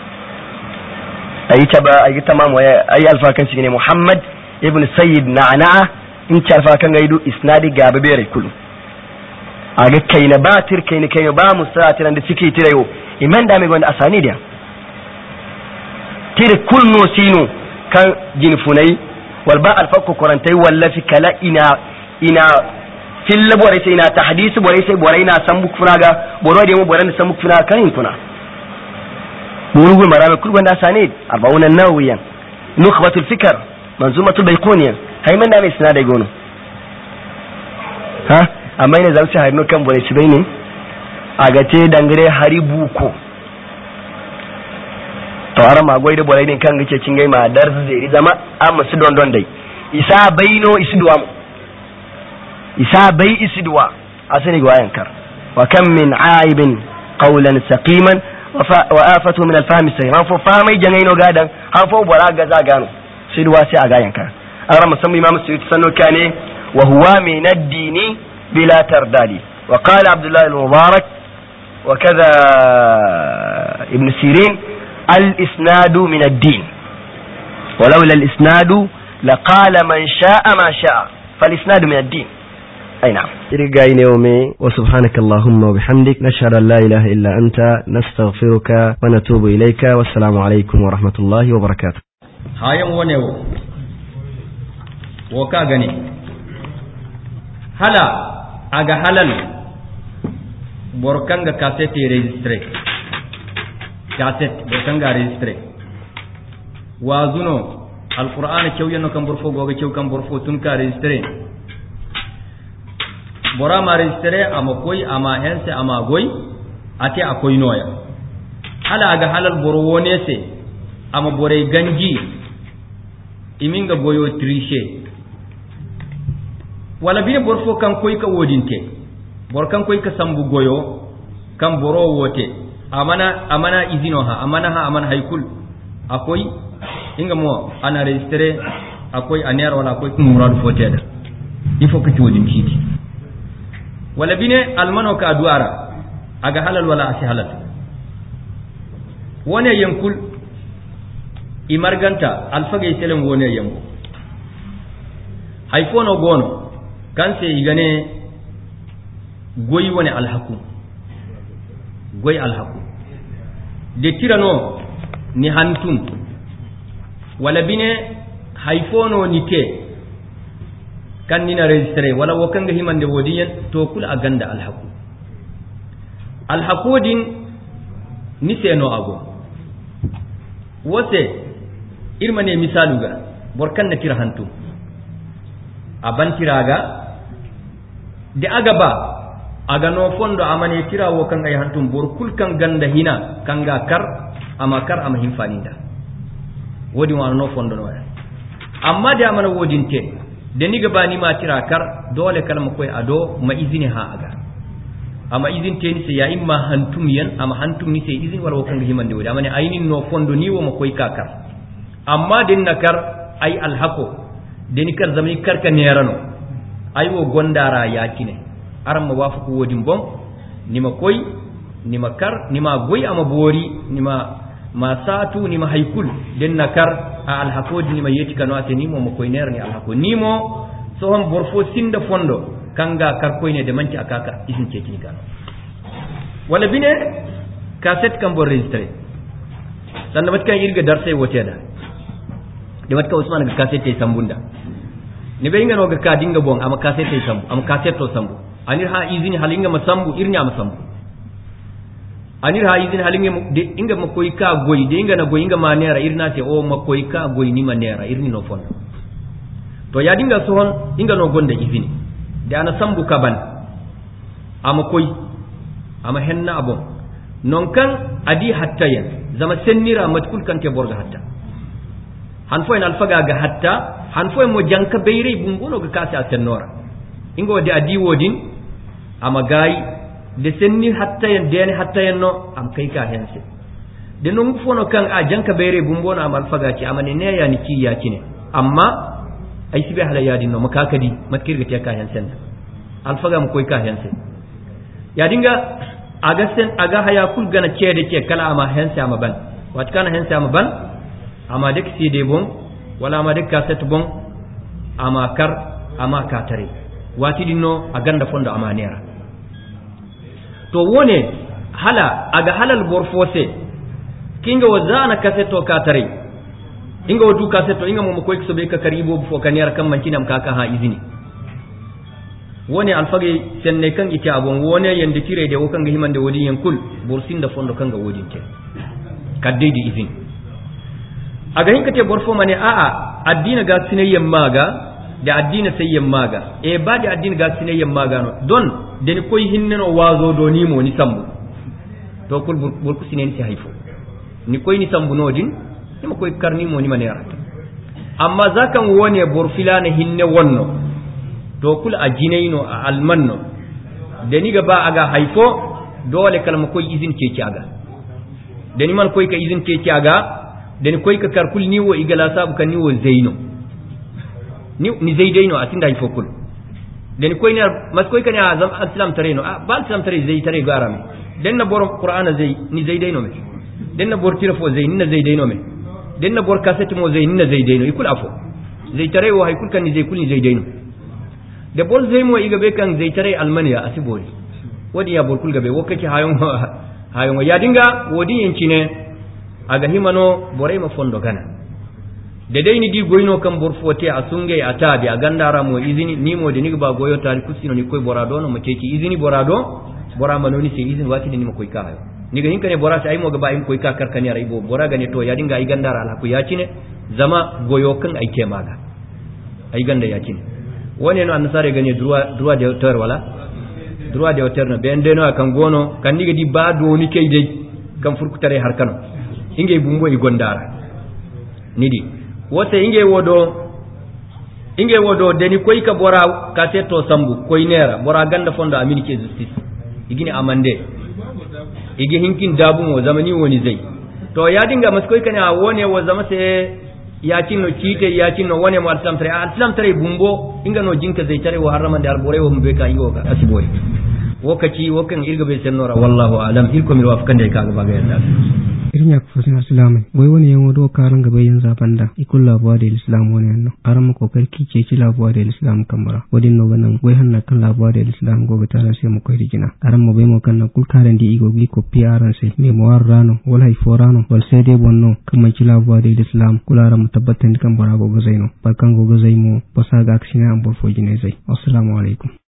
Speaker 1: ayi taba ayi tamam waya ayi alfa kan shi ne Muhammad ibn Sayyid Na'na in ci alfa kan ga ido isnadi gaba bere kullu aga kai na batir kai ne kai ba musatiran da suke tirayo iman dami gonda asani da tire kullu sinu kan jinfunai walba alfakku kurantai wallafi kala ina ina filla bore sai ina tahdisi bore sai bore ina san buk funaga boro da mu bore san buk funaga kan kuna burugul marame kul wanda sane arbauna nawiyan nukhbatul fikr manzumatul bayquniya hay man da mai sina da gono ha amma ina zauce harino kan bore shi bai ne aga te dangare haribu ko to ara ma goyde bore din kan gice cin gai ma dar zai zama amma su don don dai isa baino isduwa isa bai isduwa asani ga wayan kar wa kam min aibin qawlan saqiman wa afatu min al-fahm sayman fo famai jangaino gadan han fo bora ga za gano sidwa sai a gayan kar ara musamman imam suyuti sanno kane wa huwa min ad-dini bila tardadi wa qala abdullah al-mubarak wa kadha ibn sirin الإسناد من الدين ولولا الإسناد لقال من شاء ما شاء فالإسناد من الدين أي نعم إرقاين يومي وسبحانك اللهم وبحمدك نشهد أن لا إله إلا أنت نستغفرك ونتوب إليك والسلام عليكم ورحمة الله وبركاته
Speaker 2: هايم ونيو وكاغني هلا أغا هلال بوركانغا كاسيتي ريجستري cassette do tanga registre wazuno alqur'ana cewyano kam borfo goga cew kam borfo tun ka registre bora ma registre ama koy ama hense ama goy ate akoy noya hala aga halal boro wonese ama bore ganji iminga goyo triche wala bi borfo kan koy ka wodinte bor kan koy ka sambu goyo kam boro wote amana amana izino ha amana ha amana haikul akwai inga mo ana registre akwai aniyar wala akwai kun muradu foteda il faut que tu wodin kiti wala bine almano ka duara aga halal wala asi halal wone yankul imarganta alfaga itelen wone yanku haifono gono kanse igane goyi wone alhaku goyi alhaku de tirano ni hantum wala bine haifono ni ke kan nina registre wala wakanga himande wodiyen to kula aganda alhaku alhakudin ni seno ago wote irmane misaluga borkan na tira hantum aban tiraga de aga ba aga no fondo amane tira wo kan ay hantum bor kul kan ganda hina kanga kar ama kar ama himfaninda wodi wa no fondo no amma da amana wodinte de ni gaba ni ma tira kar dole kalma koy ado ma izini ha aga ama izin te ni ya imma hantum yan ama hantum ni sai izin wala kan himande wodi amane aynin no fondo ni wo ma koy kakar amma din nakar ay alhaqo deni kar zamani karka nerano ay wo gondara yakine aram ma wafu wodin bon nima koy nima kar nima goy ama bori nima ma satu nima haykul den nakar a alhaqodi nima yeti kano ate nimo mo koy nerni alhaqo nimo so hon borfo sinda fondo kanga kar koy ne de manci akaka isin cekini kano wala bine cassette kam bo registré sanda mat kan irga darse woteda de mat ka usman ga cassette sambunda ni be inga no ga ka dinga bon ama cassette sambu ama cassette to sambu anir ha izini halinga masambu irnya masambu anir ha izini halinga de inga makoy ka goy de inga na goy inga manera irna te o makoy ka goy ni manera irni no fon to ya dinga sohon inga no gonda izini de ana sambu kaban ama koy ama henna abon non kan adi hatta yan zama sennira matkul kan te borga hatta han fo en alfaga ga hatta han fo mo janka beyre bungono ga kasi asennora ingo de adi wodin ama gayi de senni hatta yan de hatta yan no am kai ka hense de no fono kan a janka beyre bungono am alfaga ci amane ne ya ni ci ya ci ne amma ay sibe hala yadi no makakadi matkirga te ka hense alfaga mo koy ka hense ya dinga aga sen aga haya kul gana cede ce kala ama hense ama ban wat kana hense ama ban ama dek side bon wala ama dek cassette bon ama kar ama katare wati dinno aganda fondo ama nera to wone hala aga halal borfose kinga wazana cassette to katare inga wadu cassette inga mo ko ekso be ka karibo fo kanera kam mancinam kaka ha izini wone alfage senne kan ite abon wone yende tire de wokan ga himande wodi yen kul bursinda fondo kan ga wodinte kadde di izini aga hinkate borfo mane a a addina ga sinayyan maga da addina sayyan maga e ba da addina ga sinayyan maga no don den koy hinneno wazo do ni mo ni sambu to kul burku sinen ci hayfo ni koy ni sambu nodin ni mo koy karni mo ni manera amma zakan wone borfilana hinne wonno to kul ajinaino a almanno deni ga ba aga hayfo dole kalma koy izin ce ci aga deni man koy ka izin ce ci aga deni koy ka karkul ni wo igala sabu kan ni wo zaino ni ni zaidaino atinda hay fokul deni koy ne mas koy kan azam islam tareno ah bal islam tare zai tare garame den na bor qur'ana zai ni zaidaino me den na bor tirafo zai ni zaidaino me den na bor cassette mo zai ni zaidaino ikul afo zai tare wo hay kul kan ni zai kul ni zaidaino de bor zai mo iga be kan zai tare almaniya asibori wodi ya bor kul gabe wokake hayon hayon ya dinga wodi yanci ne aga himano borai ma fondo gana de dai ni di goyno kam bor fote asunge atabi agandara mo izini ni mo de ni ba goyo tari kusino ni koy borado no mo ceci izini borado bora manoni se izini wati ni mo koy kayo ni ga hinkane bora sai mo ga ba im koy ka karkani ara ibo bora gane to ya dinga ai gandara ala ku ya cine zama goyo kan ai ke maga ai ganda ya cine woni no annasare gane droit droit de auteur wala droit de auteur no ben de no kan gono kan ni ga di ba do ni kay dai kan furkutare har kano inge bumbo i gondara nidi wote inge wodo inge wodo deni koy ka bora ka teto sambu koy nera bora ganda fondo amini ke justice igini amande igi hinkin dabun wa zamani woni zai to ya dinga maskoi kana wone wa zama sai ya cinno kite ya cinno wone mo islam tare islam tare bumbo inga no jinka zai tare wa harama da albore wa mbe ka ingo ga asiboi wokaci wokan irga be sennora wallahu alam ilko mi wafkan da ka ga baga yalla
Speaker 3: irin ya kusa islam wai wani yan wado karan gaba yin zaban da ikul labuwa da islam wani yanno aran mu kokar kice ci labuwa da islam kamara wadin no ganan wai hanna kan labuwa da islam gobe tare sai mu kai rigina aran mu bai mu kan na kul karan di igo gi ko piaran sai me mo warrano wala iforano wal sai dai bonno kamar ci labuwa da islam kularan mu tabbatan kan bara gogo zaino barkan gogo zai mu basa ga aksina an bor fojine zai assalamu alaikum